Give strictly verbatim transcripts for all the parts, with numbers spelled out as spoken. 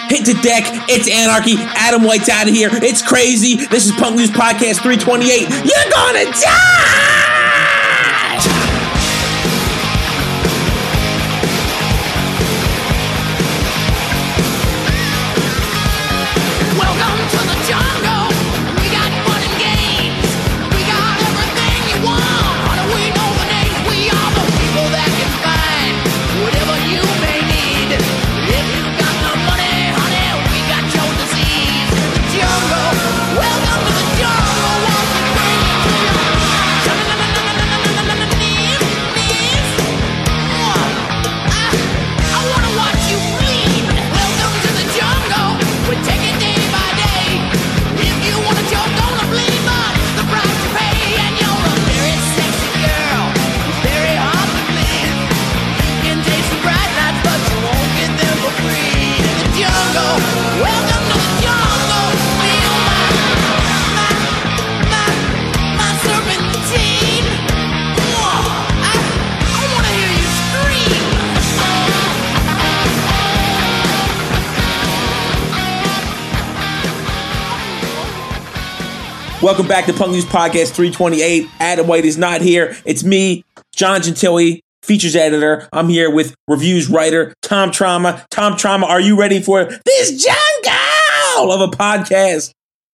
hit the deck. It's anarchy. Adam White's out of here. It's crazy. This is Punk News Podcast three twenty-eight. You're gonna die! Welcome back to Punk News Podcast three twenty-eight. Adam White is not here. It's me, John Gentile, features editor. I'm here with reviews writer Tom Trauma. Tom Trauma, are you ready for this jungle of a podcast?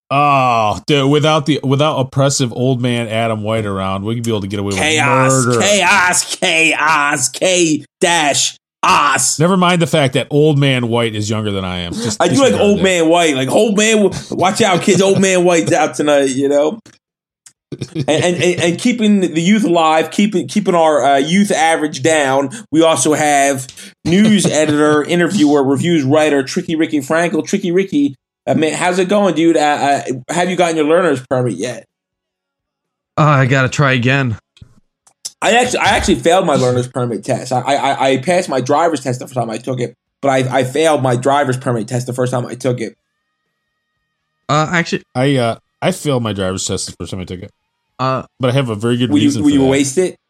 Oh, dude, without the without oppressive old man Adam White around, we could be able to get away with chaos, murder. Chaos, chaos, K dash os. Never mind the fact that old man White is younger than I am. Just, I do like old man White. Like old man, watch out, kids. Old man White's out tonight. You know, and, and, and and keeping the youth alive, keeping keeping our uh, youth average down. We also have news editor, interviewer, reviews writer, Tricky Ricky Frankel. Tricky Ricky, uh, man, how's it going, dude? Uh, uh, have you gotten your learner's permit yet? Uh, I gotta try again. I actually, I actually failed my learner's permit test. I, I, I passed my driver's test the first time I took it, but I, I failed my driver's permit test the first time I took it. Uh, actually, I, uh, I failed my driver's test the first time I took it. Uh, but I have a very good will reason. You, will for you that. waste it?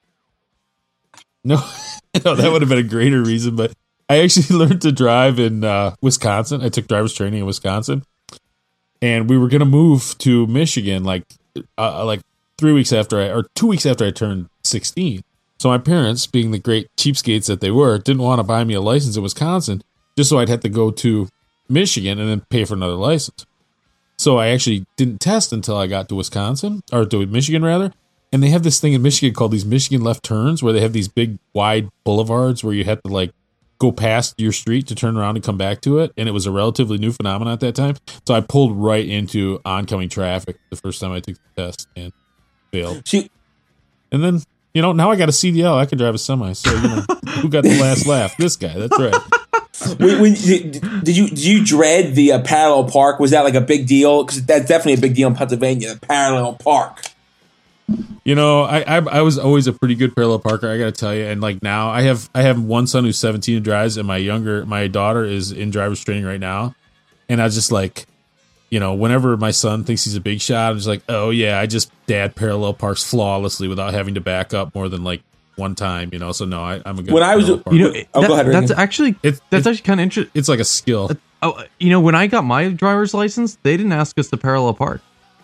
No, no, that would have been a greater reason. But I actually learned to drive in uh, Wisconsin. I took driver's training in Wisconsin, and we were gonna move to Michigan, like, uh, like. Three weeks after I, or two weeks after I turned sixteen. So my parents, being the great cheapskates that they were, didn't want to buy me a license in Wisconsin just so I'd have to go to Michigan and then pay for another license. So I actually didn't test until I got to Wisconsin, or to Michigan rather. And they have this thing in Michigan called these Michigan left turns, where they have these big wide boulevards where you have to like go past your street to turn around and come back to it. And it was a relatively new phenomenon at that time. So I pulled right into oncoming traffic the first time I took the test and failed. She, and then, you know, now I got a C D L. I can drive a semi. So, you know, who got the last laugh? This guy. That's right. when, when, did, did you did you dread the uh, parallel park? Was that like a big deal? Because that's definitely a big deal in Pennsylvania. The parallel park. You know, I, I I was always a pretty good parallel parker. I got to tell you. And like now, I have I have one son who's seventeen and drives, and my younger my daughter is in driver's training right now. And I was just like, you know, whenever my son thinks he's a big shot, I'm just like, oh yeah, I just dad parallel parks flawlessly without having to back up more than like one time, you know. So no, I, I'm a good. When I was, parker. you know, oh, that, go ahead, that's Reagan. actually it's, that's it's, actually kind of interesting. It's like a skill. Oh, you know, when I got my driver's license, they didn't ask us to parallel park.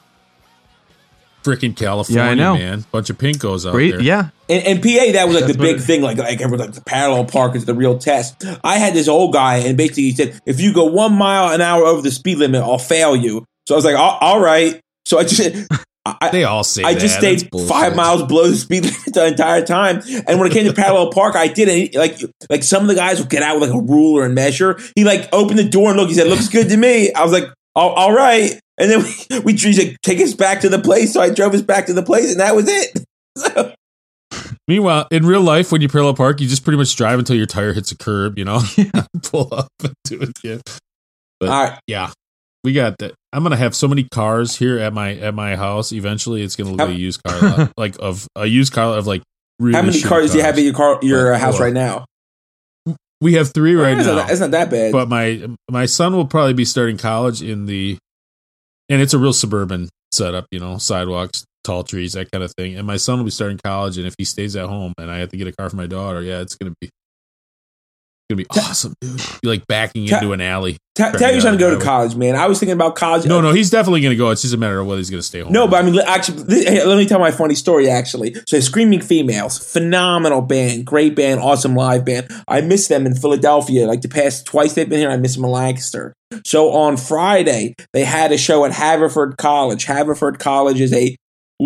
Freaking California, yeah, I know. man. Bunch of pinkos out Great, there. yeah. In, in P A, that was like That's the big what it- thing. Like, like everyone, like the parallel park is the real test. I had this old guy, and basically he said, if you go one mile an hour over the speed limit, I'll fail you. So I was like, all, all right. So I just, I, They all say I that. just That's stayed bullshit. five miles below the speed limit the entire time. And when it came to parallel park, I did it. Like, like some of the guys would get out with like a ruler and measure. He like opened the door and looked. He said, "Looks good to me." I was like, all, all right. And then we, we he's like, take us back to the place. So I drove us back to the place, and that was it. So, Meanwhile, in real life, when you parallel park, you just pretty much drive until your tire hits a curb, you know, pull up and do it again. But all right. yeah, we got that. I'm gonna have so many cars here at my at my house. Eventually, it's gonna look How- like a used car lot, like of a used car lot of like. Really How many shitty cars do you have in your car, your But, house oh, right now? We have three right it's now. Not, it's not that bad. But my my son will probably be starting college in the, and it's a real suburban setup, you know, sidewalks, tall trees, that kind of thing. And my son will be starting college, and if he stays at home and I have to get a car for my daughter, yeah, it's gonna be gonna be awesome, dude. You're like backing Ta- into an alley. Ta- Tell you trying to go to college, man. I was thinking about college. No, no, he's definitely gonna go. It's just a matter of whether he's gonna stay home. No, but I mean, actually, this, hey, let me tell my funny story. Actually, so Screaming Females, phenomenal band, great band, awesome live band. I miss them in Philadelphia. Like the past twice they've been here, I miss them in Lancaster. So on Friday, they had a show at Haverford College. Haverford College is a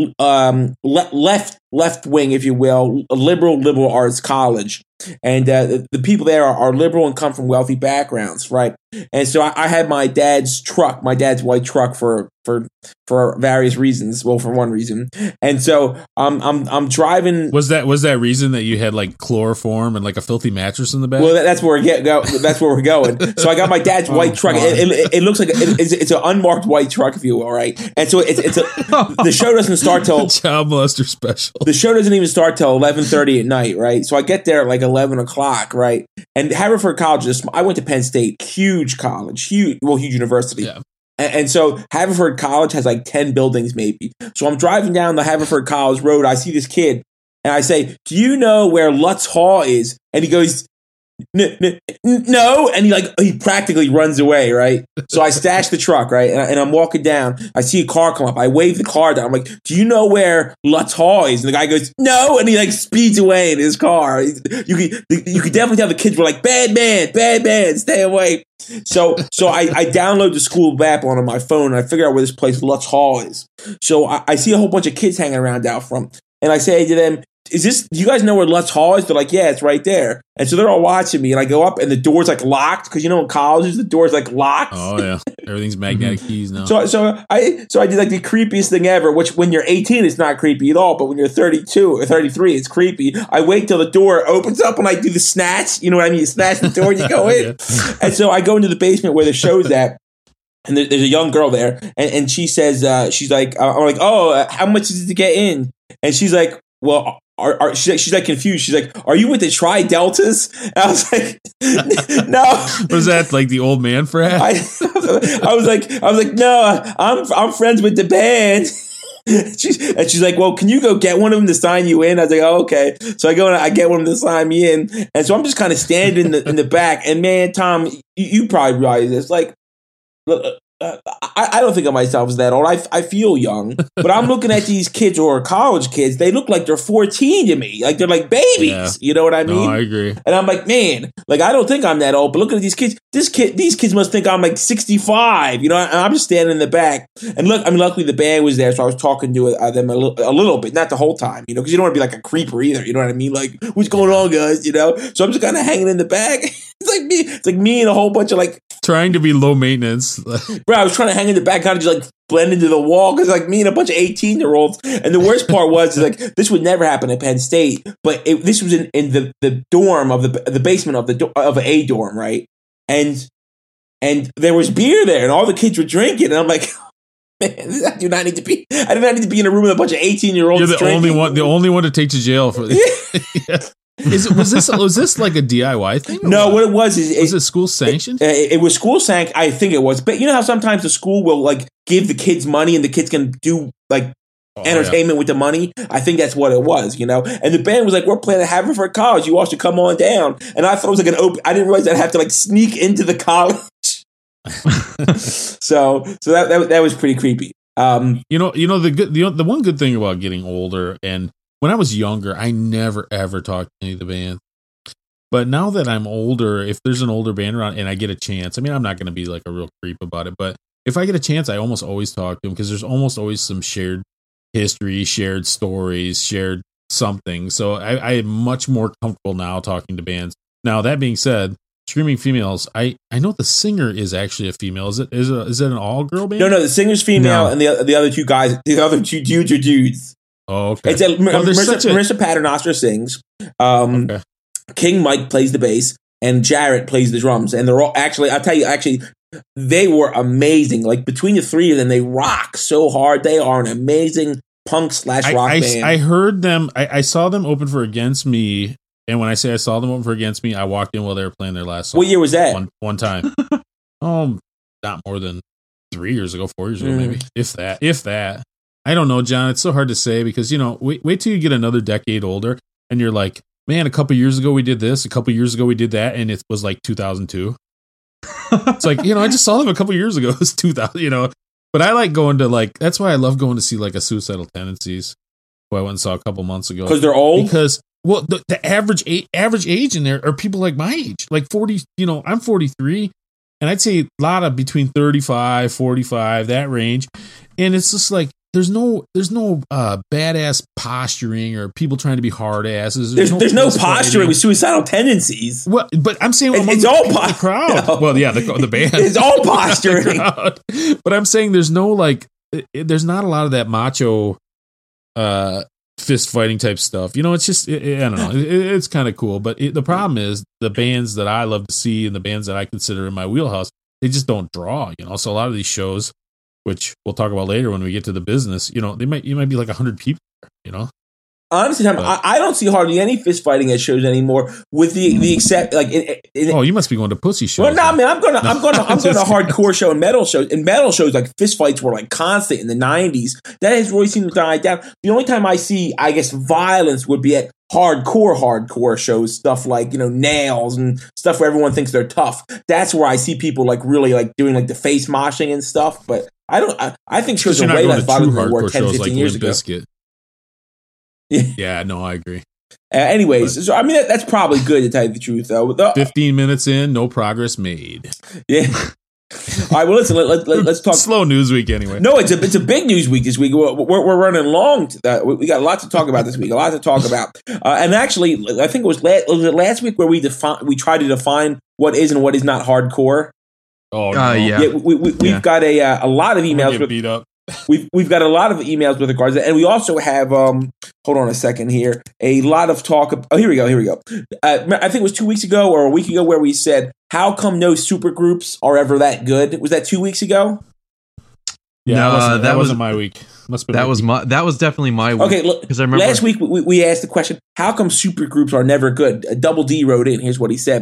um, le- left left wing, if you will, a liberal liberal arts college. And uh, the, the people there are, are liberal and come from wealthy backgrounds, right? And so I, I had my dad's truck, my dad's white truck for for for various reasons. Well, for one reason, and so um, I'm I'm driving. Was that was that reason that you had like chloroform and like a filthy mattress in the back? Well, that, that's where we get go. That's where we're going. So I got my dad's white oh, truck. It, it, it looks like it, it's, it's an unmarked white truck, if you will, right? And so it's it's a, the show doesn't start till child molester special. The show doesn't even start till eleven thirty at night, right? So I get there at like eleven o'clock, right? And Haverford College is, I went to Penn State, huge college, huge, well, huge university. Yeah. And, and so Haverford College has like ten buildings maybe. So I'm driving down the Haverford College road. I see this kid and I say, do you know where Lutz Hall is? And he goes, N- n- no, and he like he practically runs away, right? So I stash the truck, right, and, I, and I'm walking down. I see a car come up. I wave the car down. I'm like, "Do you know where Lutz Hall is?" And the guy goes, "No," and he like speeds away in his car. You could you could definitely tell the kids were like, "Bad man, bad man, stay away." So so I, I download the school map on my phone and I figure out where this place Lutz Hall is. So I, I see a whole bunch of kids hanging around out front, and I say to them, is this, do you guys know where Lutz Hall is? They're like, yeah, it's right there. And so they're all watching me, and I go up, and the door's like locked, because you know in colleges, the door's like locked. Oh, yeah. Everything's magnetic keys now. So so I so I did like the creepiest thing ever, which when you're eighteen, it's not creepy at all, but when you're thirty-two or thirty-three, it's creepy. I wait till the door opens up, and I do the snatch. You know what I mean? You snatch the door, and you go in. Yeah. And so I go into the basement where the show's at. And there's a young girl there, and, and she says, uh, she's like, I'm like, oh, how much is it to get in? And she's like, well, Are, are, she's, like, she's like confused. She's like, "Are you with the Tri Deltas?" And I was like, "No." Was that like the old man frat? I, I was like, I was like, "No, I'm I'm friends with the band." she's, and she's like, "Well, can you go get one of them to sign you in?" I was like, "Oh, okay." So I go and I get one of them to sign me in, and so I'm just kind of standing in the in the back. And man, Tom, you, you probably realize this. Like, look. Uh, I, I don't think of myself as that old. I, I feel young, but I'm looking at these kids who are college kids. They look like they're fourteen to me. Like they're like babies. Yeah. You know what I mean? No, I agree. And I'm like, man, like I don't think I'm that old. But looking at these kids, this kid, these kids must think I'm like sixty-five. You know, and I'm just standing in the back. And look, I mean, luckily the band was there, so I was talking to uh, them a, li- a little bit, not the whole time. You know, because you don't want to be like a creeper either. You know what I mean? Like, what's going on, guys? You know? So I'm just kind of hanging in the back. It's like me. It's like me and a whole bunch of like trying to be low maintenance. Bro, I was trying to hang in the back, kind of just like blend into the wall because like me and a bunch of eighteen year olds. And the worst part was is, like this would never happen at Penn State, but it, this was in, in the, the dorm of the the basement of the do- of a dorm, right? And and there was beer there, and all the kids were drinking, and I'm like. Man, I do not need to be. I do not need to be in a room with a bunch of eighteen year olds. You're the drinking. only one. The only one to take to jail for. Yeah. Is it, was this was this like a D I Y thing? No, what? what it was is was it, it school sanctioned? It, it, it was school sanctioned. I think it was, but you know how sometimes the school will like give the kids money and the kids can do like oh, entertainment yeah. with the money. I think that's what it was, you know. And the band was like, "We're playing at Haverford College. You all should come on down." And I thought it was like an open. I didn't realize I'd have to like sneak into the college. so, so that, that that was pretty creepy. Um, you know, you know the good the the one good thing about getting older, and when I was younger, I never ever talked to any of the bands. But now that I'm older, if there's an older band around and I get a chance, I mean, I'm not going to be like a real creep about it, but if I get a chance, I almost always talk to them because there's almost always some shared history, shared stories, shared something. So I, I am much more comfortable now talking to bands. Now, that being said, Screaming Females, I, I know the singer is actually a female. Is it is it, is it an all-girl band? No, no, the singer's female No. and the the other two guys, the other two dudes are dudes. Oh, okay. It's a, Well, there's Marissa, such a- Marissa Paternoster sings. Um, Okay. King Mike plays the bass, and Jarrett plays the drums. And they're all actually, I'll tell you, actually, they were amazing. Like between the three of them, they rock so hard. They are an amazing punk slash I, rock I, band. I heard them. I, I saw them open for Against Me, and when I say I saw them open for Against Me, I walked in while they were playing their last song. What year was that? One, one time. Oh, not more than three years ago, four years ago, Mm. maybe. If that. If that. I don't know, John. It's so hard to say because, you know, wait, wait till you get another decade older, and you're like, man, a couple years ago we did this, a couple years ago we did that, and it was like two thousand two. It's like, you know, I just saw them a couple years ago. It was two thousand, you know. But I like going to like, that's why I love going to see like a Suicidal Tendencies, who I went and saw a couple months ago. Because they're old? Because, well, the, the average age, average age in there are people like my age, like forty, you know, I'm forty-three, and I'd say a lot of between thirty-five, forty-five, that range. And it's just like, there's no, there's no uh, badass posturing or people trying to be hard asses. There's, there's no, there's no posturing with Suicidal Tendencies. Well, but I'm saying it's, it's all po- the crowd. No. Well, yeah, the, the band. It's all posturing. But I'm saying there's no like, it, there's not a lot of that macho, uh, fist fighting type stuff. You know, it's just, it, I don't know. It, it's kind of cool. But it, the problem is the bands that I love to see and the bands that I consider in my wheelhouse, they just don't draw. You know, so a lot of these shows, which we'll talk about later when we get to the business, you know, they might, you might be like a hundred people, you know? Honestly, Tom, I, I don't see hardly any fist fighting at shows anymore, with the the except like. In, in, oh, you must be going to pussy shows. Well, no, nah, man, I'm going to I'm going to I'm going to Just- hardcore show and metal shows. And metal shows, like fist fights were like constant in the nineties. That has really seemed to die down. The only time I see, I guess, violence would be at hardcore hardcore shows, stuff like, you know, Nails and stuff where everyone thinks they're tough. That's where I see people like really like doing like the face moshing and stuff. But I don't. I, I think shows are You're not way going less to violent true than they were hardcore ten, shows fifteen like years Limp ago. Bizkit. Yeah. Yeah, no, I agree. Uh, anyways, so I mean that, that's probably good to tell you the truth, though. The, Fifteen minutes in, no progress made. yeah. All right. Well, listen. Let, let, let, let's talk. Slow news week anyway. No, it's a it's a big news week this week. We're, we're, we're running long. To that. We got a lot to talk about this week. A lot to talk about. Uh, and actually, I think it was last, was it last week where we define we tried to define what is and what is not hardcore. Oh, Uh, no. yeah. Yeah, we, we, we've Yeah. got a uh, a lot of I'm gonna emails. get With, beat up. we've we've got a lot of emails with regards to that. And we also have um hold on a second here, a lot of talk. Of, oh, here we go. Here we go. Uh, I think it was two weeks ago or a week ago where we said, how come no supergroups are ever that good? Was that two weeks ago? Yeah, No, that, wasn't, that, that was- wasn't my week. Must have been That my was week. my that was definitely my week. Okay, look, because I remember last week we, we asked the question, how come supergroups are never good? Uh, Double D wrote in. Here's what he said.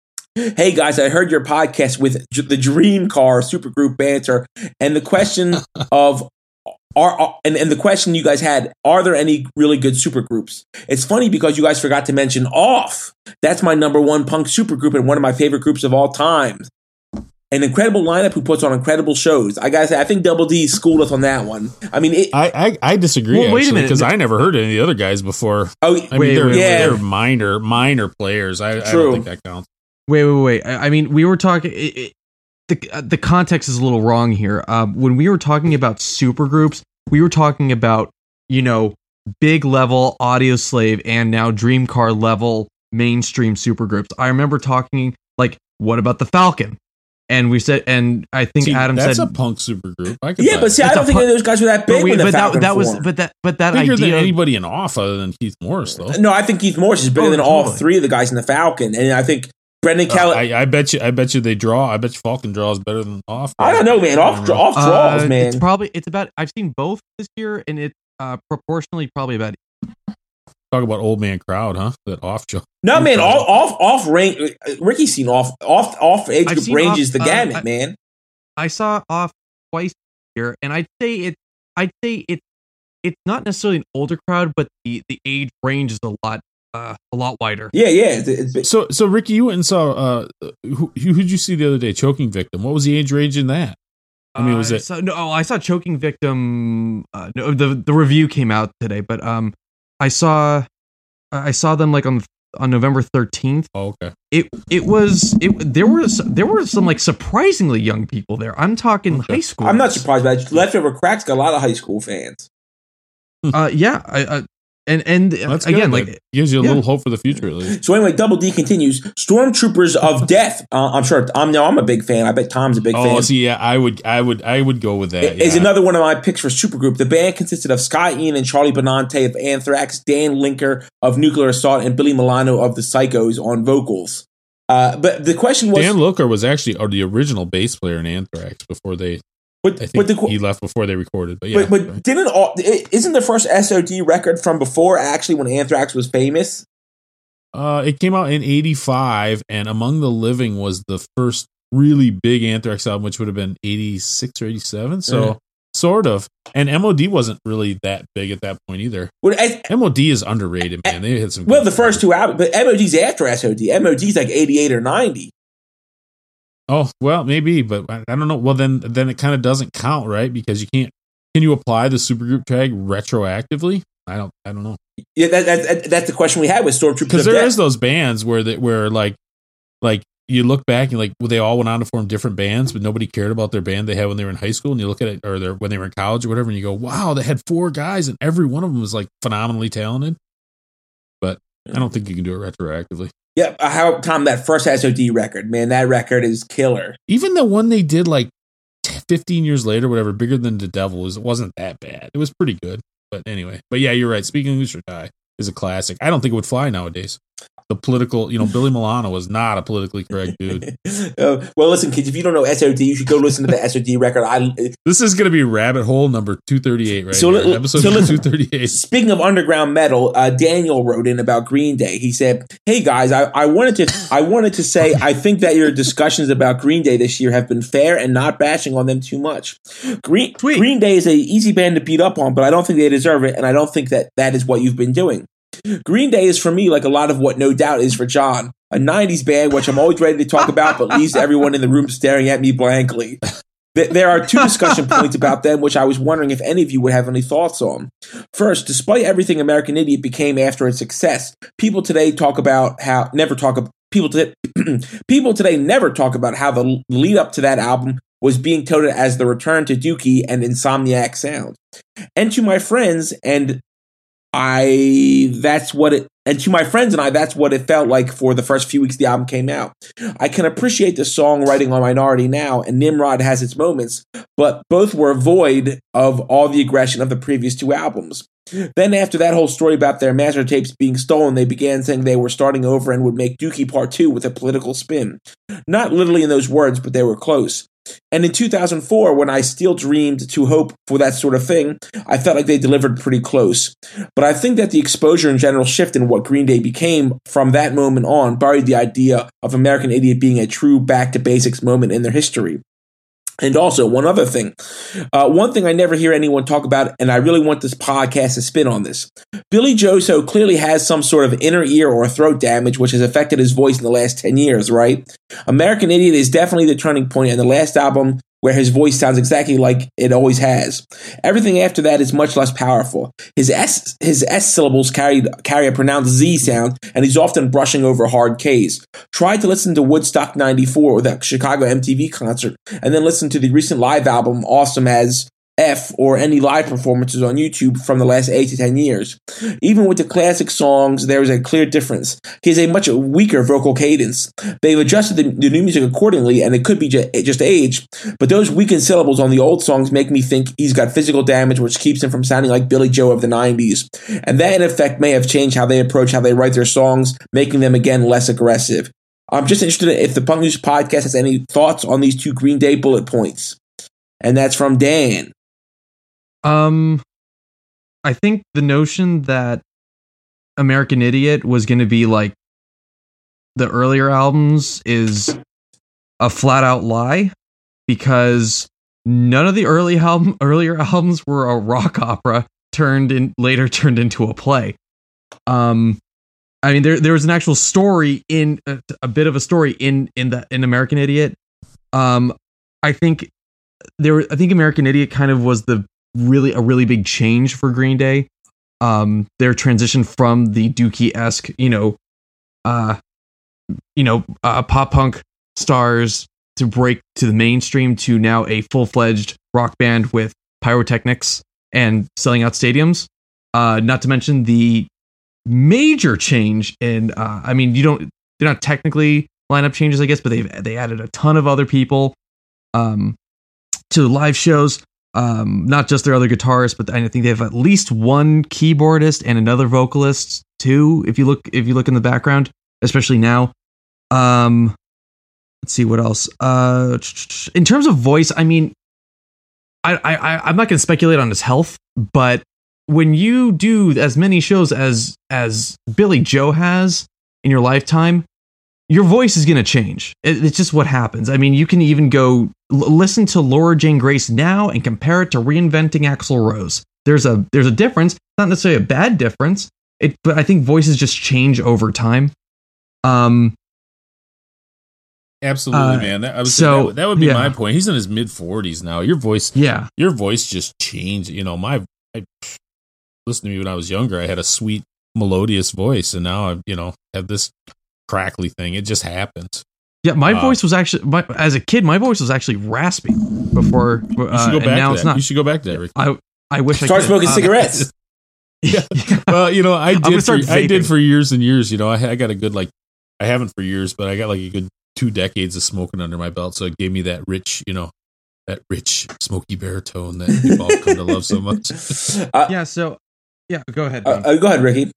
Hey guys, I heard your podcast with J- the Dream Car supergroup banter, and the question of are, are and, and the question you guys had, are there any really good supergroups? It's funny because you guys forgot to mention Off. That's my number one punk supergroup and one of my favorite groups of all time. An incredible lineup who puts on incredible shows. I gotta say, I think Double D schooled us on that one. I mean, it, I, I, I disagree, Well, wait a actually, minute. because I never heard any of the other guys before. oh, I mean, Wait, they're, wait, yeah. they're minor, minor players. I, I True. don't think that counts. Wait, wait, wait. I, I mean, we were talking. It, it, the uh, the context is a little wrong here. Uh, when we were talking about supergroups, we were talking about, you know, big level Audio Slave and now Dream Car level mainstream supergroups. I remember talking like, what about the Falcon? And we said, and I think See, Adam that's said, a punk supergroup. I could yeah, buy but see, that. I It's don't a think pu- any of those guys were that big but, we, when the but Falcon that that was formed. but that but that bigger than idea. anybody in Off other than Keith Morris, though. No, I think Keith Morris is bigger Oh, than all totally. three of the guys in the Falcon, and I think Brendan Uh, Kelly. I, I bet you. I bet you they draw. I bet you Falcon draws better than Off. I don't know, man. Off, dra- off draws, uh, man. It's probably it's about. I've seen both this year, and it's uh, proportionally probably about. Talk about old man crowd, huh? That Off show. No, man. Off, off, off range. Ricky's seen off, off, off age I've group seen ranges Off, the uh, gamut, I- man. I saw Off twice here, and I'd say it. I'd say it. It's not necessarily an older crowd, but the, the age range is a lot uh, a lot wider. Yeah, yeah. It's, it's, it's, So, so Ricky, you went and saw. Uh, who who'd you see the other day? Choking Victim. What was the age range in that? I mean, was Uh, it? So, no, oh, I saw Choking Victim. Uh, no, the the review came out today, but um, I saw I saw them like on on November thirteenth. Oh, okay. It it was it there was there were some like surprisingly young people there. I'm talking Okay. high school. I'm not surprised by it. Leftover Crack's got a lot of high school fans. Uh, yeah, I, I and and Well, that's again, good. like That gives you a yeah. little hope for the future, at least. So anyway, Double D continues. Stormtroopers of Death. Uh, I'm sure. I'm no. I'm a big fan. I bet Tom's a big Oh, fan. see, yeah, I would, I would, I would go with that. Is yeah. another one of my picks for supergroup. The band consisted of Scott Ian and Charlie Benante of Anthrax, Dan Linker of Nuclear Assault, and Billy Milano of the Psychos on vocals. Uh, but the question was, Dan Looker was actually or the original bass player in Anthrax before they. but, I think but the qu- he left before they recorded. But yeah, but, but didn't all, isn't the first S O D record from before actually when Anthrax was famous? uh, it came out in eighty-five, and Among the Living was the first really big Anthrax album, which would have been eighty-six or eighty-seven. So Mhm. sort of. And M O D wasn't really that big at that point either. Well, as, M O D is underrated, man. They had some. Well, the first two albums, but M O D's after S O D. M O D's like eighty-eight or ninety. Oh well, maybe, but I, I don't know. Well, then then it kind of doesn't count, right? Because you can't. Can you apply the supergroup tag retroactively? I don't. I don't know. Yeah, that, that, that's the question we had with Stormtroopers. Because there is those bands where that where like like you look back and like well, they all went on to form different bands, but nobody cared about their band they had when they were in high school. And you look at it, or their, when they were in college or whatever, and you go, wow, they had four guys, and every one of them was like phenomenally talented. But I don't think you can do it retroactively. Yeah, how Tom, that first S O D record, man, that record is killer. Even the one they did like fifteen years later, whatever, Bigger Than the Devil, was, it wasn't that bad. It was pretty good. But anyway, but yeah, you're right. Speaking of Lose or Die is a classic. I don't think it would fly nowadays. The political, you know, Billy Milano was not a politically correct dude. uh, well, listen, kids, if you don't know S O D, you should go listen to the S O D record. I This is going to be rabbit hole number two thirty-eight, right? So, here. Episode so two thirty-eight. Speaking of underground metal, uh, Daniel wrote in about Green Day. He said, "Hey guys, I, I wanted to I wanted to say I think that your discussions about Green Day this year have been fair and not bashing on them too much. Green Sweet. Green Day is a easy band to beat up on, but I don't think they deserve it, and I don't think that that is what you've been doing. Green Day is for me like a lot of what No Doubt is for John, a nineties band which I'm always ready to talk about, but leaves everyone in the room staring at me blankly. There are two discussion points about them, which I was wondering if any of you would have any thoughts on. First, despite everything American Idiot became after its success, people today talk about how never talk about people today. people today never talk about how the lead up to that album was being touted as the return to Dookie and Insomniac sound. And to my friends and I, that's what it, and to my friends and I, that's what it felt like for the first few weeks the album came out. I can appreciate the songwriting on Minority now, and Nimrod has its moments, but both were void of all the aggression of the previous two albums. Then after that whole story about their master tapes being stolen, they began saying they were starting over and would make Dookie Part two with a political spin. Not literally in those words, but they were close. And in two thousand four, when I still dreamed to hope for that sort of thing, I felt like they delivered pretty close. But I think that the exposure and general shift in what Green Day became from that moment on buried the idea of American Idiot being a true back-to-basics moment in their history. And also, one other thing. Uh, one thing I never hear anyone talk about, and I really want this podcast to spin on this. Billy Joe so clearly has some sort of inner ear or throat damage which has affected his voice in the last ten years, right? American Idiot is definitely the turning point, and the last album where his voice sounds exactly like it always has. Everything after that is much less powerful. His S his S syllables carry, carry a pronounced Z sound, and he's often brushing over hard Ks. Try to listen to Woodstock ninety-four or the Chicago M T V concert, and then listen to the recent live album, Awesome as F, or any live performances on YouTube from the last eight to ten years. Even with the classic songs, there is a clear difference. He has a much weaker vocal cadence. They've adjusted the, the new music accordingly, and it could be ju- just age, but those weakened syllables on the old songs make me think he's got physical damage, which keeps him from sounding like Billy Joe of the nineties. And that, in effect, may have changed how they approach how they write their songs, making them, again, less aggressive. I'm just interested if the Punk News Podcast has any thoughts on these two Green Day bullet points. And that's from Dan. Um, I think the notion that American Idiot was going to be like the earlier albums is a flat out lie, because none of the early album earlier albums were a rock opera turned in later turned into a play. Um, I mean, there there was an actual story in a, a bit of a story in in the in American Idiot. Um, I think there I think American Idiot kind of was the really a really big change for Green Day. Um, their transition from the Dookie-esque, you know, uh, you know, uh, pop punk stars to break to the mainstream to now a full-fledged rock band with pyrotechnics and selling out stadiums. Uh, not to mention the major change in, uh, I mean, you don't, they're not technically lineup changes, I guess, but they've they added a ton of other people um, to the live shows. Um, not just their other guitarists, but I think they have at least one keyboardist and another vocalist too. If you look, if you look in the background, especially now. Um, let's see what else. Uh, in terms of voice, I mean, I, I, I'm not going to speculate on his health, but when you do as many shows as as Billy Joe has in your lifetime, your voice is going to change. It, it's just what happens. I mean, you can even go l- listen to Laura Jane Grace now and compare it to reinventing Axl Rose. There's a there's a difference, not necessarily a bad difference. It, but I think voices just change over time. Um, Absolutely, uh, man. That, I was so, that, would- that would be yeah. my point. He's in his mid forties now. Your voice, yeah, your voice just changed. You know, my I, listen to me when I was younger. I had a sweet, melodious voice, and now I, you know, have this crackly thing. It just happens. yeah. My Uh, voice was actually, my, as a kid, my voice was actually raspy before. You Uh, should go and back now to it's that. not. You should go back to that, Rick. I I wish Start I could. smoking Uh, cigarettes. Yeah. Well, you know, I gonna did. For, start I did vaping. for years and years. You know, I, I got a good like. I haven't for years, but I got like a good two decades of smoking under my belt. So it gave me that rich, you know, that rich smoky baritone that we've all come to love so much. Uh, Yeah. So yeah. Go ahead. uh, Ben. uh, go ahead, Ricky.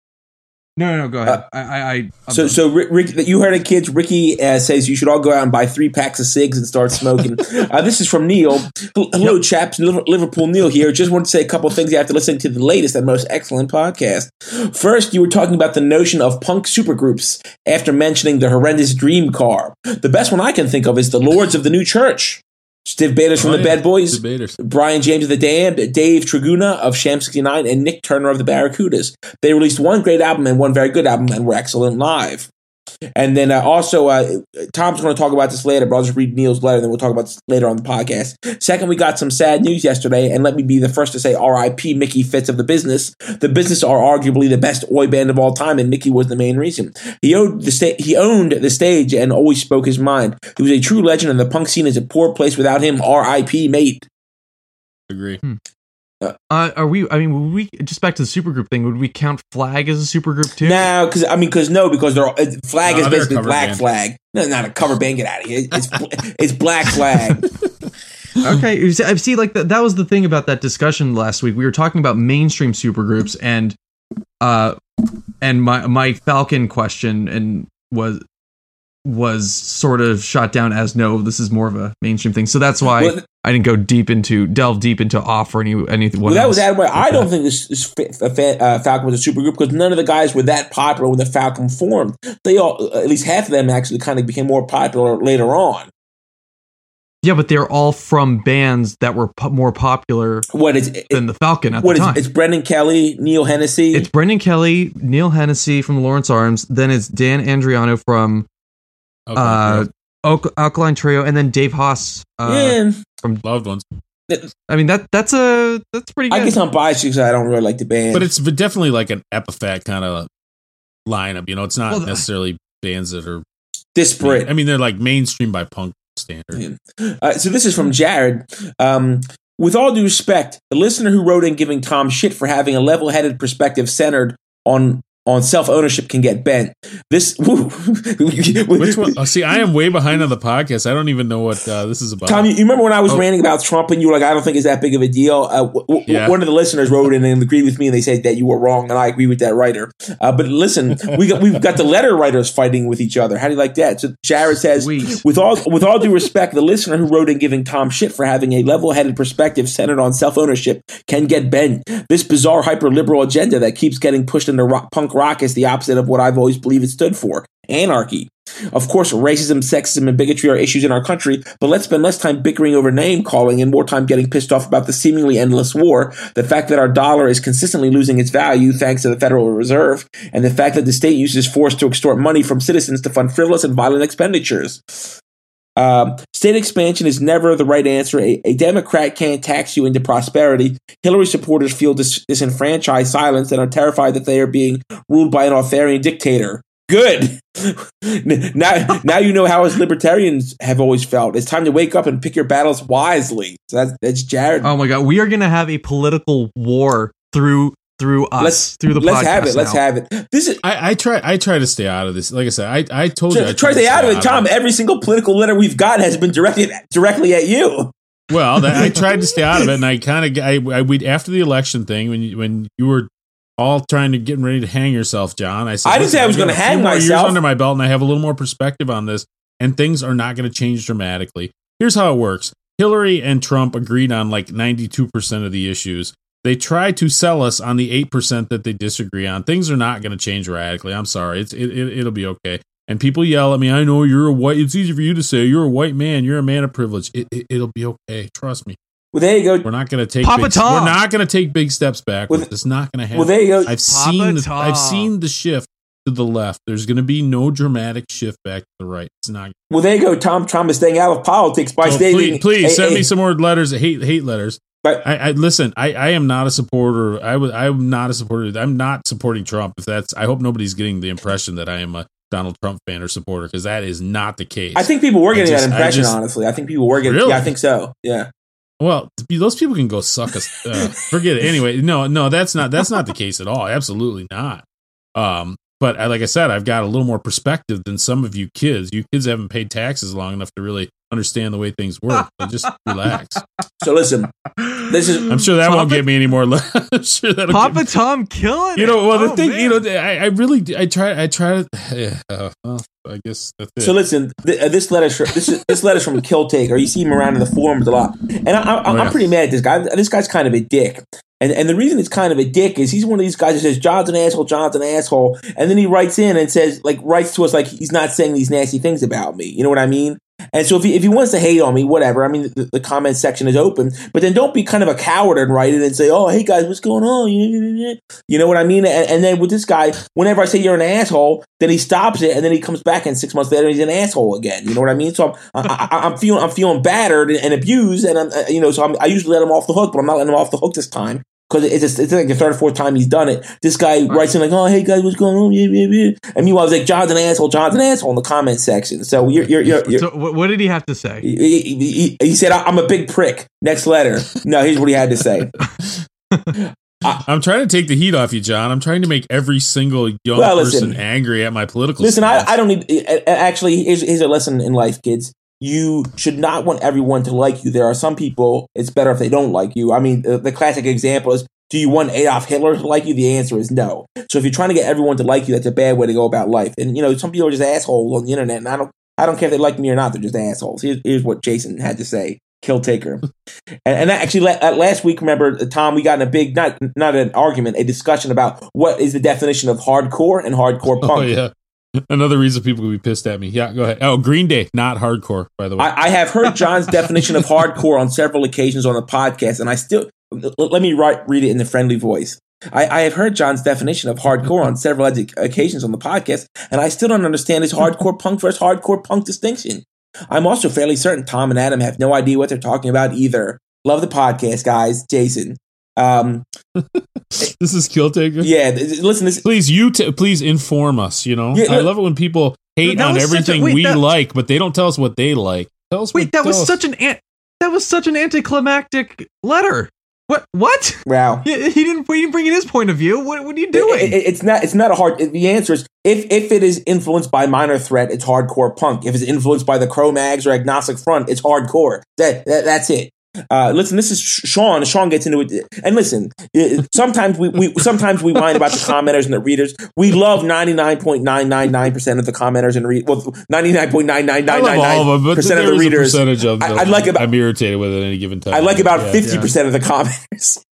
no, no, no. Go ahead. I, I, I. I'm So, done. so Rick, Rick, that you heard it, kids. Ricky uh, says you should all go out and buy three packs of cigs and start smoking. uh, this is from Neil. Hello, Yep. chaps. Liver- Liverpool Neil here. Just wanted to say a couple of things after listening to the latest and most excellent podcast. First, you were talking about the notion of punk supergroups after mentioning the horrendous Dream Car. The best one I can think of is the Lords of the New Church. Steve Bader's from Oh, the yeah. Bad Boys. Debaters. Brian James of the Damned, Dave Traguna of Sham sixty-nine, and Nick Turner of the Barracudas. They released one great album and one very good album and were excellent live. And then uh, also, uh, Tom's going to talk about this later, but I'll just read Neil's letter and then we'll talk about this later on the podcast. Second, we got some sad news yesterday, and let me be the first to say R I P Mickey Fitz of the Business. The Business are arguably the best oi band of all time, and Mickey was the main reason. He owned the, sta- he owned the stage and always spoke his mind. He was a true legend, and the punk scene is a poor place without him. R I P mate. Agree. Uh, are we? I mean, would we just back to the supergroup thing? Would we count Flag as a supergroup too? No, because I mean, because no, because they're all, uh, Flag No, is they're a basically cover Black band. Flag. No, not a cover band. Get out of here. It's it's Black Flag. Okay, you see- I see. Like that. That was the thing about that discussion last week. We were talking about mainstream supergroups, and uh, and my my Falcon question and was was sort of shot down as no. This is more of a mainstream thing. So that's why Well, I didn't go deep into delve deep into off or any anything. Well, that was else. Adam. I don't think this, this fa- fa- uh, Falcon was a supergroup because none of the guys were that popular when the Falcon formed. They all, at least half of them, actually kind of became more popular later on. Yeah, but they're all from bands that were po- more popular What is it? than the Falcon at What the is time. it's Brendan Kelly, Neil Hennessy. It's Brendan Kelly, Neil Hennessy from the Lawrence Arms, then it's Dan Andriano from Okay, uh, yeah. Al- Alkaline Trio, and then Dave Haas. Uh, yeah, Loved ones. I mean that that's a that's pretty good. I guess I'm biased because I don't really like the band. But it's definitely like an epithet kind of lineup. You know, it's not Well, necessarily bands that are. disparate. I mean, they're like mainstream by punk standard. Uh, so this is from Jared. Um, with all due respect, the listener who wrote in giving Tom shit for having a level-headed perspective centered on on self-ownership can get bent. This Which one? Oh, see, I am way behind on the podcast. I don't even know what uh, this is about. Tom, you, you remember when I was Oh. ranting about Trump and you were like, I don't think it's that big of a deal? Uh, w- w- Yeah. One of the listeners wrote in and agreed with me, and they said that you were wrong, and I agree with that writer. Uh, but listen, we got, we've got the letter writers fighting with each other. How do you like that? So Jared says, Sweet. with all with all due respect, the listener who wrote in giving Tom shit for having a level-headed perspective centered on self-ownership can get bent. This bizarre hyper-liberal agenda that keeps getting pushed into rock, punk rock is the opposite of what I've always believed it stood for. Anarchy. Of course, racism, sexism, and bigotry are issues in our country, but let's spend less time bickering over name calling and more time getting pissed off about the seemingly endless war, the fact that our dollar is consistently losing its value thanks to the Federal Reserve, and the fact that the state uses force to extort money from citizens to fund frivolous and violent expenditures. Um, state expansion is never the right answer. A, a Democrat can't tax you into prosperity. Hillary supporters feel dis- disenfranchised, silenced, and are terrified that they are being ruled by an authoritarian dictator. Good. now, now you know how us libertarians have always felt. It's time to wake up and pick your battles wisely. So that's, that's Jared. Oh my god, we are gonna have a political war through through us let's through the let's podcast have it. Let's now. have it. This is. I, I try. I try to stay out of this. Like I said, I, I told you. I Try to stay out of it, Tom. Every single political letter we've got has been directed directly at you. Well, that, I tried to stay out of it, and I kind of, I, I, we after the election thing when you, when you were all trying to get ready to hang yourself, John. I said I didn't listen, say I was got gonna a few hang more years myself. under my belt, and I have a little more perspective on this, and things are not going to change dramatically. Here's how it works: Hillary and Trump agreed on like ninety-two percent of the issues. They try to sell us on the eight percent that they disagree on. Things are not going to change radically. I'm sorry, it's it, it it'll be okay. and people yell at me, I know you're a white. It's easy for you to say you're a white man. You're a man of privilege. It, it, it'll be okay. Trust me. Well, there you go. We're not going to take. Papa big, Tom. We're not going to take big steps back. Well, it's not going to happen. Well, there you go. I've Papa seen. The, Tom. I've seen the shift to the left. There's going to be no dramatic shift back to the right. It's not. Well, there you go. Tom Trump is staying out of politics by So stating. please, please hey, send hey, me some more letters. Hate hate letters. But I, I listen. I, I am not a supporter. I was. I'm not a supporter. I'm not supporting Trump. If that's, I hope nobody's getting the impression that I am a Donald Trump fan or supporter, because that is not the case. I think people were getting just, that impression. just, honestly, I think people were getting. Really? Yeah, I think so. Yeah. Well, those people can go suck us. Uh, forget it. Anyway, no, no, that's not that's not the case at all. Absolutely not. Um, but I, like I said, I've got a little more perspective than some of you kids. You kids haven't paid taxes long enough to really understand the way things work. So just relax. So listen, this is. I'm sure that Papa, won't get me any more. Le- I'm sure that'll Papa get me. Tom killing You know, well, it. the Oh, thing, man. you know, I, I really, I try, I try to. Yeah, uh, well, I guess that's it. So listen, th- uh, this letter, this is this letter's from Killtaker. You see him around in the forums a lot, and I, I, Oh, yeah. I'm pretty mad at this guy. This guy's kind of a dick, and and the reason it's kind of a dick is he's one of these guys that says John's an asshole, John's an asshole, and then he writes in and says like writes to us like he's not saying these nasty things about me. You know what I mean? And so if he if he wants to hate on me, whatever. I mean, the, the comment section is open, but then don't be kind of a coward and write it and say, "Oh, hey guys, what's going on?" You know what I mean? And, and then with this guy, whenever I say you're an asshole, then he stops it, and then he comes back, and six months later he's an asshole again. You know what I mean? So I'm I, I, I'm feeling I'm feeling battered and abused, and I'm you know so I'm, I usually let him off the hook, but I'm not letting him off the hook this time. Because it's, just, it's like the third or fourth time he's done it. This guy right. writes in like, "Oh, hey guys, what's going on?" Yeah, yeah, yeah. And meanwhile, it's like, "John's an asshole, John's an asshole" in the comment section. So you're, you're, you're, you're So what did he have to say? He, he, he said, "I'm a big prick." Next letter. No, here's what he had to say. I, I'm trying to take the heat off you, John. I'm trying to make every single young well, person listen, angry at my political. Listen, I, stance. I don't need. Actually, here's, here's a lesson in life, kids. You should not want everyone to like you. There are some people, it's better if they don't like you. I mean, the, the classic example is, do you want Adolf Hitler to like you? The answer is no. So if you're trying to get everyone to like you, that's a bad way to go about life. And, you know, some people are just assholes on the internet, and I don't I don't care if they like me or not. They're just assholes. Here's, here's what Jason had to say. Killtaker. and, and actually, last week, remember, Tom, we got in a big, not, not an argument, a discussion about what is the definition of hardcore and hardcore punk. Oh, yeah. Another reason people could be pissed at me. Yeah, go ahead. Oh, Green Day, not hardcore, by the way. I, I have heard John's definition of hardcore on several occasions on the podcast, and I still, let me write, read it in the friendly voice. I, I have heard John's definition of hardcore on several ed- occasions on the podcast, and I still don't understand his hardcore punk versus hardcore punk distinction. I'm also fairly certain Tom and Adam have no idea what they're talking about either. Love the podcast, guys. Jason. Um, this is Killtaker. Yeah, listen. This, please, you t- please inform us. You know, yeah, I love it when people hate that on everything a, wait, we that, like, but they don't tell us what they like. Tell us. Wait, what, that was us. such an, an that was such an anticlimactic letter. What? What? Wow. He, he didn't. He didn't bring in his point of view. What? What are you doing? It, it, it's not. It's not a hard. The answer is if if it is influenced by Minor Threat, it's hardcore punk. If it's influenced by the Cro-Mags or Agnostic Front, it's hardcore. That, that that's it. Uh, listen, this is Sean. Sean gets into it, and listen. Sometimes we, we sometimes we whine about the commenters and the readers. We love ninety nine point nine nine nine percent of the commenters and read. Well, ninety nine point nine nine nine nine nine percent of the readers. Percentage of them I, I'd like about, I'm irritated with it at any given time. I like about fifty yeah, percent yeah. of the commenters.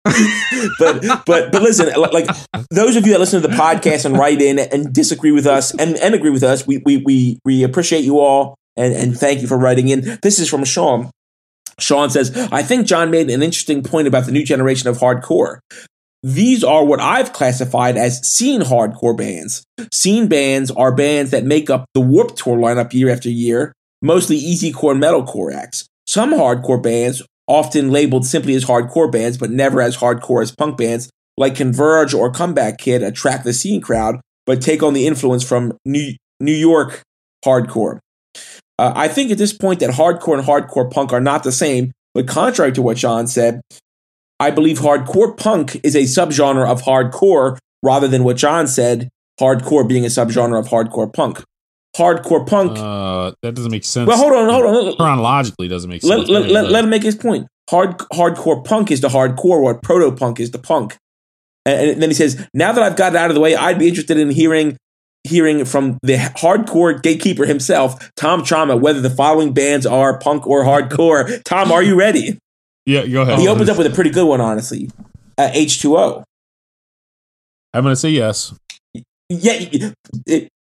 but but but listen, like those of you that listen to the podcast and write in and disagree with us and, and agree with us, we we we we appreciate you all and and thank you for writing in. This is from Sean. Sean says, I think John made an interesting point about the new generation of hardcore. These are what I've classified as scene hardcore bands. Scene bands are bands that make up the Warped Tour lineup year after year, mostly easycore and metalcore acts. Some hardcore bands, often labeled simply as hardcore bands, but never as hardcore as punk bands, like Converge or Comeback Kid, attract the scene crowd, but take on the influence from New, New York hardcore. Uh, I think at this point that hardcore and hardcore punk are not the same, but contrary to what John said, I believe hardcore punk is a subgenre of hardcore rather than what John said, hardcore being a subgenre of hardcore punk. Hardcore punk... Uh, that doesn't make sense. Well, hold on, hold on. Chronologically doesn't make let, sense. Let, let, let him make his point. Hard, hardcore punk is the hardcore, what proto-punk is the punk. And, and then he says, now that I've got it out of the way, I'd be interested in hearing... hearing from the hardcore gatekeeper himself, Tom Trauma, whether the following bands are punk or hardcore. Tom, are you ready? Yeah, go ahead. He opens up with a pretty good one, honestly. Uh, H two O. I'm going to say yes. Yeah, it,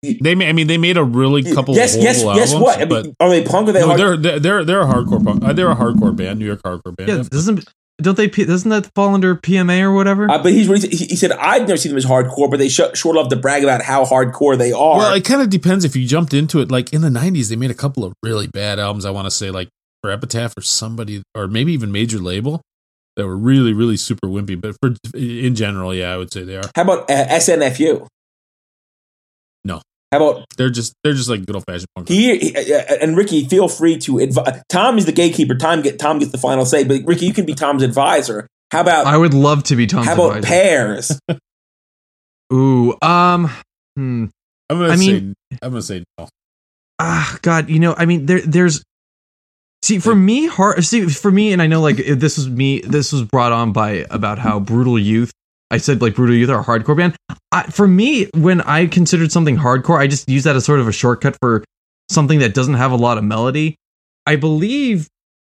They, ma- I mean, they made a really couple. Yes, of yes, horrible yes. albums, What I but mean, are they punk? Or are they no, hard- they're they're they're they're a hardcore punk. Uh, they're a hardcore band, New York hardcore band. Yeah, doesn't don't they? Doesn't that fall under P M A or whatever? Uh, but he's he, he said I've never seen them as hardcore, but they sh- sure love to brag about how hardcore they are. Well, it kind of depends if you jumped into it. Like in the nineties, they made a couple of really bad albums. I want to say, like for Epitaph or somebody, or maybe even Major Label, that were really, really super wimpy. But for in general, yeah, I would say they are. How about uh, S N F U? No. How about they're just they're just like good old fashioned punk. He, he uh, and Ricky, feel free to advise. Tom is the gatekeeper. Tom get Tom gets the final say. But Ricky, you can be Tom's advisor. How about? I would love to be Tom's. How about advisor. Pears? Ooh, um, hmm. I'm gonna I say mean, I'm gonna say no. Ah, God, you know, I mean, there, there's. See, for me, hard. See, for me, and I know, like, this was me. This was brought on by about how Brutal Youth. I said like Brutal Youth are a hardcore band. I, for me, when I considered something hardcore, I just use that as sort of a shortcut for something that doesn't have a lot of melody. I believe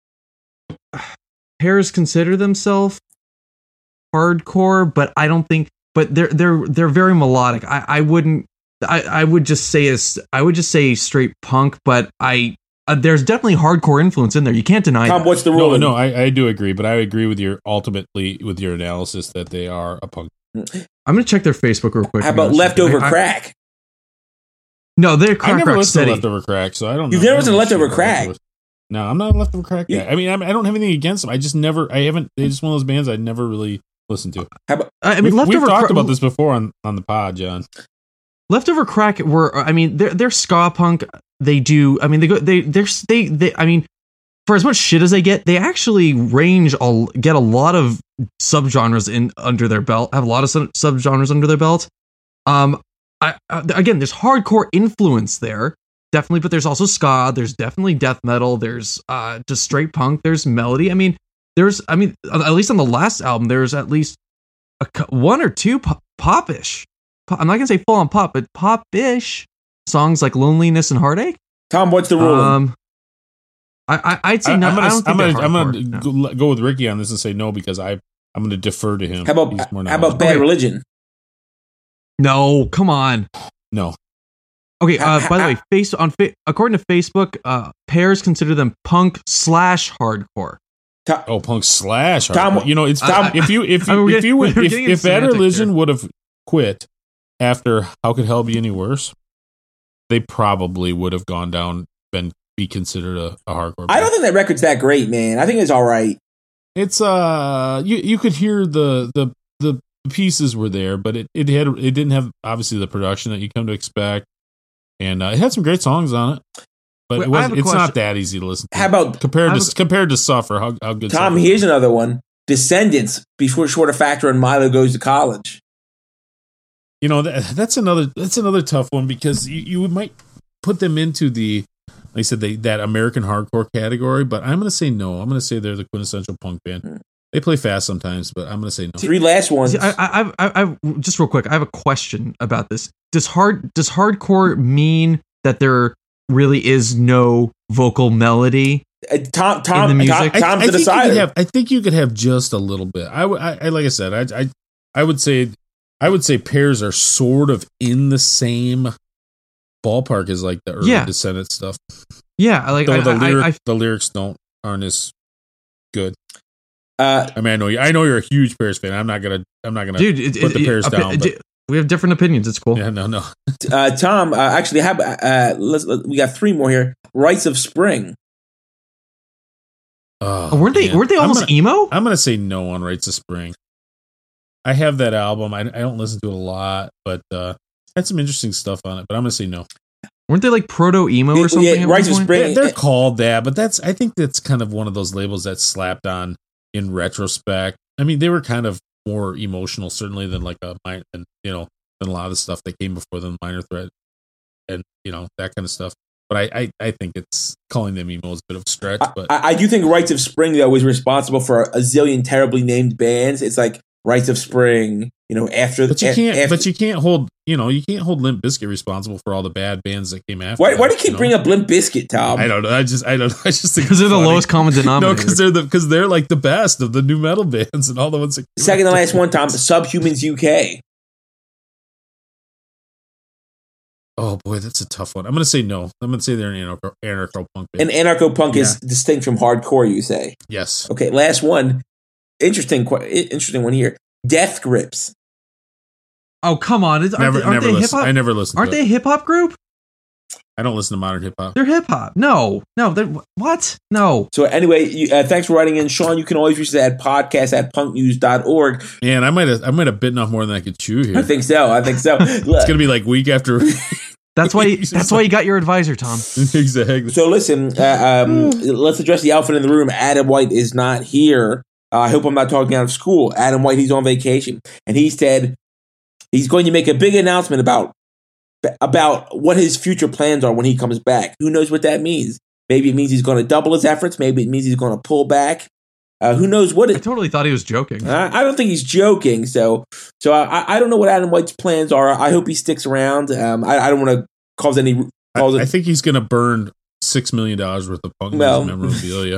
Pears consider themselves hardcore, but I don't think. But they're they're they're very melodic. I, I wouldn't. I, I would just say as I would just say straight punk, but I uh, there's definitely hardcore influence in there. You can't deny. Tom, that. what's the No, rule? no, I, I do agree, but I agree with your ultimately with your analysis that they are a punk. I'm gonna check their Facebook real quick. How about Leftover I, I, Crack? No, they're I crack never rock listened steady. to Leftover Crack, so I don't. You've know. never I listened don't to know Leftover shit about Crack? Leftover- No, I'm not a Leftover Crack guy. You- I mean, I, I don't have anything against them. I just never, I haven't. They're just one of those bands I never really listened to. How about? I mean, We've, Leftover we've talked Crack- about this before on, on the pod, John. Leftover Crack were, I mean, they're they're ska punk. They do, I mean, they go, they they're they they. I mean, for as much shit as they get, they actually range, a, get a lot of subgenres in under their belt. Have a lot of sub subgenres under their belt. Um, I, uh, again, there's hardcore influence there, definitely, but there's also ska. There's definitely death metal. There's uh just straight punk. There's melody. I mean, there's, I mean, at least on the last album, there's at least a, one or two pop, popish. I'm not gonna say full on pop, but pop-ish songs like "Loneliness" and "Heartache." Tom, what's the rule? Um, I, I I'd say I, no. I'm gonna, I don't think I'm they're gonna, I'm hardcore, gonna no. go, go with Ricky on this and say no because I I'm gonna defer to him. how about? He's more How about knowledgeable. Bad Okay. Religion? No, come on. No, Okay. Ha- Uh, ha- by the ha- way, face on fa- according to Facebook, uh, Pears consider them punk slash hardcore. To- oh punk slash. Tom- hardcore. You know, it's Tom- if you if I mean, you, we're if you would getting- we're if, getting if into Bad semantics Religion here. would have quit after How Could Hell Be Any Worse, they probably would have gone down and be considered a, a hardcore. I band. don't think that record's that great, man. I think it's all right. It's uh you you could hear the the the pieces were there, but it, it had it didn't have obviously the production that you come to expect, and uh, it had some great songs on it, but Wait, it I was have a it's not question. that easy to listen to. How about compared I to have a- compared to Suffer? How how good? Tom? Suffer Here's is. another one. Descendants. Before short of factor and Milo Goes to College. You know that, that's another that's another tough one because you, you might put them into the like I said they, that American hardcore category, but I'm gonna say no. I'm gonna say they're the quintessential punk band. They play fast sometimes, but I'm gonna say no. Three last ones. See, I, I, I, I, just real quick, I have a question about this. Does hard does hardcore mean that there really is no vocal melody? Uh, Tom, Tom, in the Tom, music? I, Tom's I the think you could decider. have, I think you could have just a little bit. I, would- I, I like I said, I, I, I would say, I would say Pears are sort of in the same ballpark as like the early Yeah. Descendant stuff. Yeah, like Though I, the, I, lyric, I, the lyrics don't aren't as good. Uh, I mean, I know you, I know you're a huge Pears fan. I'm not gonna, I'm not gonna dude, it, put it, the Pears it- down. it- but, we have different opinions. It's cool. yeah, no, no. uh, Tom, uh, actually, have uh, let's, let, we got three more here. Rites of Spring. Oh, Oh, weren't they? man. Weren't they I'm almost gonna- emo? I'm gonna say no on Rites of Spring. I have that album. I, I don't listen to it a lot, but uh, had some interesting stuff on it. But I'm gonna say no. Weren't they like proto emo Yeah, or something? yeah, at Rites one of point? Spring. They're, they're called that, but that's I think that's kind of one of those labels that's slapped on in retrospect. I mean, they were kind of more emotional, certainly than like a minor, and you know, than a lot of the stuff that came before them, Minor Threat, and you know that kind of stuff. But I, I, I think it's calling them emo is a bit of a stretch. But I, I do think Rites of Spring though is responsible for a zillion terribly named bands. It's like Rites of Spring, you know, after but you af- can't, after- but you can't hold, you know, you can't hold Limp Bizkit responsible for all the bad bands that came after. Why, that, why do you keep know? bringing up Limp Bizkit, Tom? I don't know. I just, I don't know. I just think Because they're it's the funny. lowest common No, denominator. because they're the because they're like the best of the new metal bands and all the ones that Second to last one, Tom. Subhumans U K. Oh boy, that's a tough one. I'm gonna say no. I'm gonna say they're an anarcho, anarcho punk band. And anarcho punk Yeah. is distinct from hardcore, you say? Yes. Okay, last one. Interesting, qu- interesting one here. Death Grips. Oh, come on. Is, aren't Never, they, aren't never they hip listen. hop? I never listened. Aren't to they it. a hip hop group? I don't listen to modern hip hop. They're hip hop. No, no. They're what? No. So anyway, you, uh, thanks for writing in, Sean. You can always reach us at podcast at punknews dot org. Man, I might have, I might have bitten off more than I could chew here. I think so. I think so. It's gonna be like week after. That's why. That's why you got your advisor, Tom. Exactly. So listen, uh, um, let's address the elephant in the room. Adam White is not here. Uh, I hope I'm not talking out of school. Adam White, he's on vacation, and he said he's going to make a big announcement about about what his future plans are when he comes back. Who knows what that means? Maybe it means he's going to double his efforts. Maybe it means he's going to pull back. Uh, who knows what I it? totally thought he was joking. I, I don't think he's joking. So, so I, I don't know what Adam White's plans are. I hope he sticks around. Um, I, I don't want to cause any. Cause I, I think he's gonna burn six million dollars worth of punk Well. memorabilia.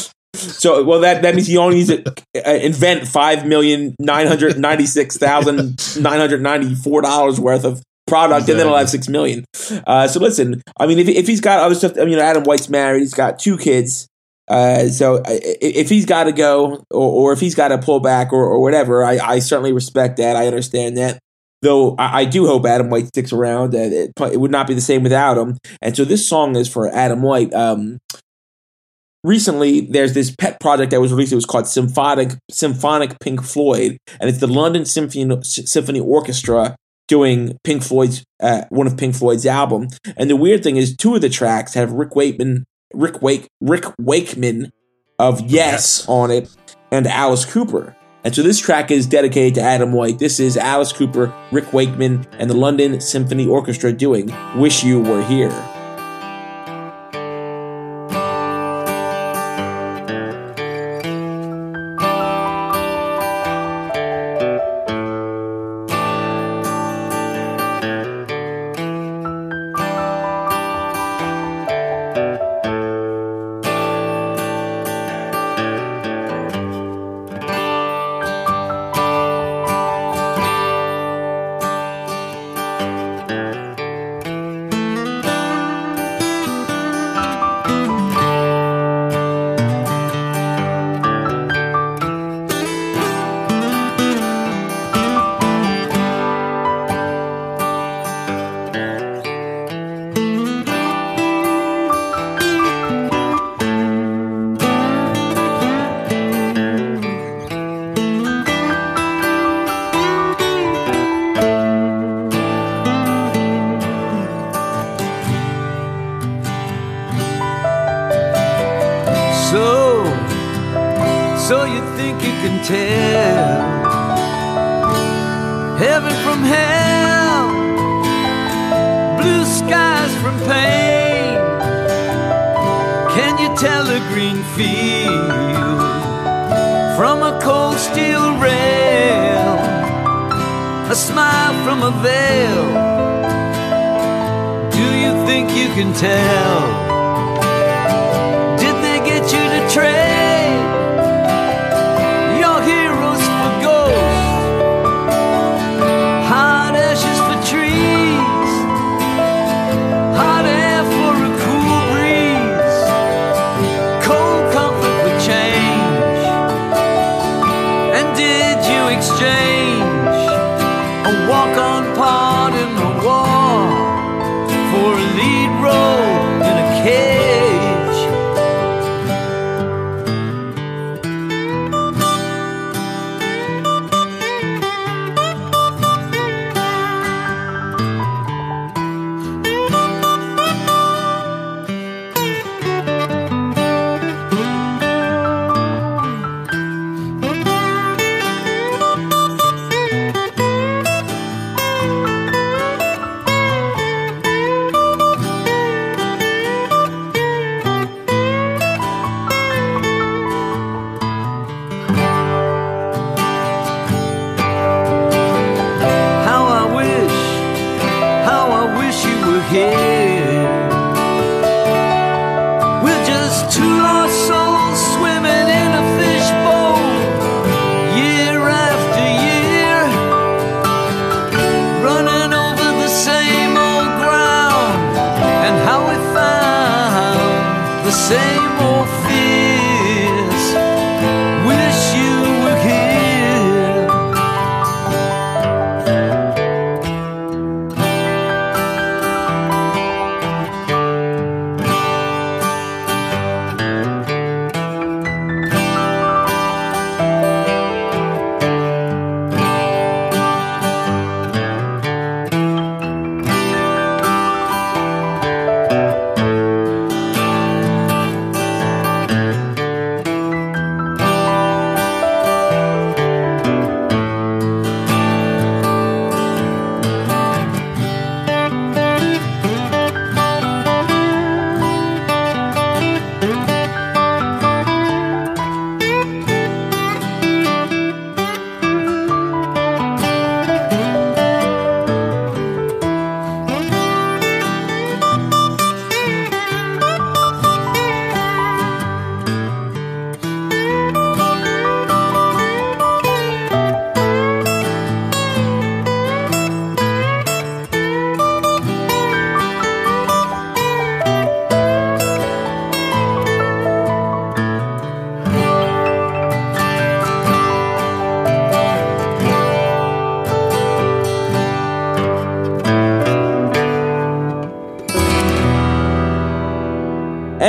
So, well, that, that means he only needs to uh, invent five million nine hundred ninety six thousand nine hundred ninety four dollars worth of product, Exactly. and then he'll have six million. Uh, so, listen, I mean, if if he's got other stuff, I mean, Adam White's married, he's got two kids. Uh, so, uh, if he's got to go, or, or if he's got to pull back, or, or whatever, I, I certainly respect that. I understand that. Though I, I do hope Adam White sticks around. Uh, it, it would not be the same without him. And so, this song is for Adam White. Um, Recently, there's this pet project that was released. It was called Symphonic Symphonic Pink Floyd, and it's the London Symphony Symphony Orchestra doing Pink Floyd's uh, one of Pink Floyd's album. And the weird thing is, two of the tracks have Rick Wakeman, Rick Wake, Rick Wakeman of Yes, Yes. on it, and Alice Cooper. And so this track is dedicated to Adam White. This is Alice Cooper, Rick Wakeman, and the London Symphony Orchestra doing "Wish You Were Here." So, so you think you can tell heaven from hell, blue skies from pain? Can you tell a green field from a cold steel rail, a smile from a veil? Do you think you can tell? You to trade your heroes for ghosts, hot ashes for trees, hot air for a cool breeze, cold comfort for change. And did you exchange a walk-on part in the war for a lead role in a cage?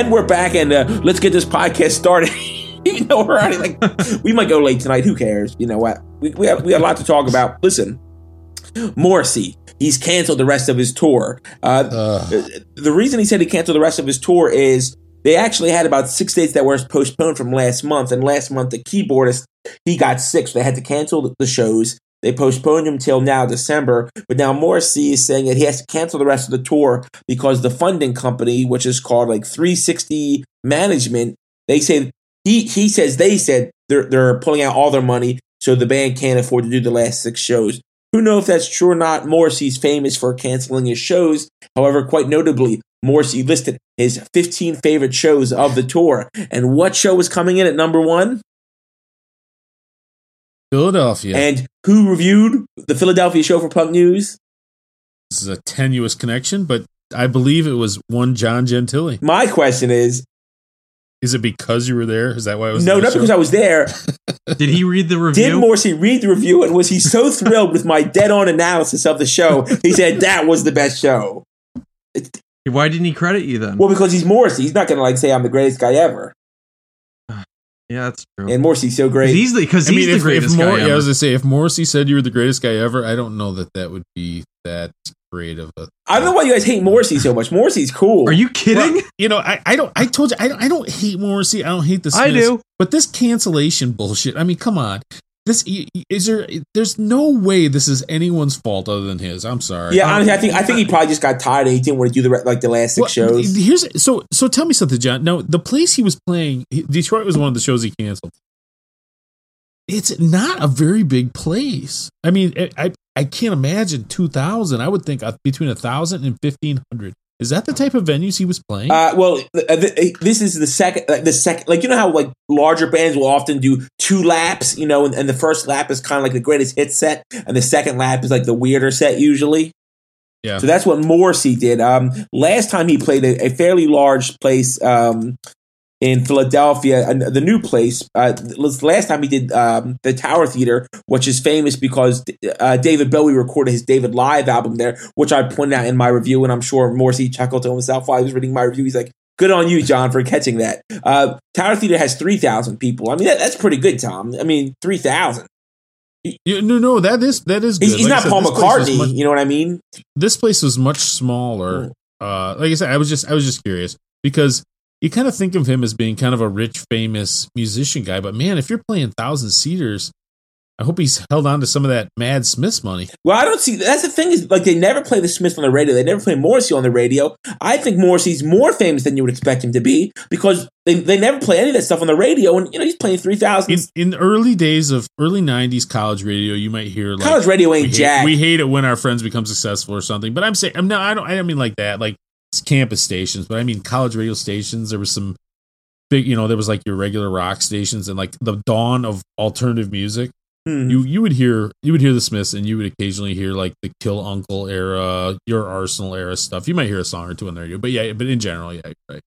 And we're back, and uh, let's get this podcast started. Even though we're already like, we might go late tonight. Who cares? You know what? We, we, have, we have a lot to talk about. Listen, Morrissey, he's canceled the rest of his tour. Uh, uh. The reason he said he canceled the rest of his tour is they actually had about six dates that were postponed from last month. And last month, the keyboardist, he got sick, so they had to cancel the shows. They postponed him till now, December. But now Morrissey is saying that he has to cancel the rest of the tour because the funding company, which is called like three sixty Management, they say he he says they said they're they're pulling out all their money, so the band can't afford to do the last six shows. Who knows if that's true or not? Morrissey's famous for canceling his shows. However, quite notably, Morrissey listed his fifteen favorite shows of the tour. And what show was coming in at number one? Philadelphia. And who reviewed the Philadelphia show for Punk News? This is a tenuous connection, but I believe it was one John Gentili. My question is, is it because you were there? Is that why it was? No, not show? because I was there. Did he read the review? Did Morrissey read the review, and was he so thrilled with my dead-on analysis of the show, he said that was the best show? It's, Why didn't he credit you then? Well, because he's Morrissey. He's not going to like say I'm the greatest guy ever. Yeah, that's true. And Morrissey's so great. He's because he's I mean, the if, greatest if Mor- guy ever. Yeah, I was gonna say, if Morrissey said you were the greatest guy ever, I don't know that that would be that great of a. I don't know why you guys hate Morrissey so much. Morrissey's cool. Are you kidding? Well, you know, I, I don't. I told you, I don't. I don't hate Morrissey. I don't hate the Smiths. I do. But this cancellation bullshit. I mean, come on. This is there. There's no way this is anyone's fault other than his. I'm sorry. Yeah, honestly, I think I think he probably just got tired and he didn't want to do the like the last six well, shows. Here's so so. Tell me something, John. Now, the place he was playing, Detroit was one of the shows he canceled. It's not a very big place. I mean, I I can't imagine two thousand. I would think between one thousand and fifteen hundred. Is that the type of venues he was playing? Uh, well, this is the second, like the second, like you know how like larger bands will often do two laps, you know, and, and the first lap is kind of like the greatest hit set, and the second lap is like the weirder set usually. Yeah. So that's what Morrissey did. Um, last time he played a, a fairly large place um, in Philadelphia, uh, the new place. Uh, last time he did um, the Tower Theater, which is famous because uh, David Bowie recorded his David Live album there, which I pointed out in my review, and I'm sure Morrissey chuckled to himself while I was reading my review. He's like, good on you, John, for catching that. Uh, Tower Theater has three thousand people. I mean, that, that's pretty good, Tom. I mean, three thousand. Yeah, no, no, that is that is good. He's, he's like not said, Paul McCartney, much, you know what I mean? This place was much smaller. Mm. Uh, like I said, I was just I was just curious because you kind of think of him as being kind of a rich, famous musician guy, but man, if you're playing thousand seaters, I hope he's held on to some of that Mad Smiths money. Well, I don't see. That's the thing is, like, they never play the Smiths on the radio. They never play Morrissey on the radio. I think Morrissey's more famous than you would expect him to be because they, they never play any of that stuff on the radio. And you know, he's playing three thousand. In, in the early days of early nineties college radio, you might hear like college radio ain't we jack. Hate, we hate it when our friends become successful or something. But I'm saying, I'm no, I don't. I don't mean like that. Like it's campus stations, but I mean college radio stations. There was some big, you know, there was like your regular rock stations and like the dawn of alternative music. Mm-hmm. You you would hear you would hear the Smiths and you would occasionally hear like the Kill Uncle era, Your Arsenal era stuff. You might hear a song or two on the radio, but yeah, but in general, yeah, right.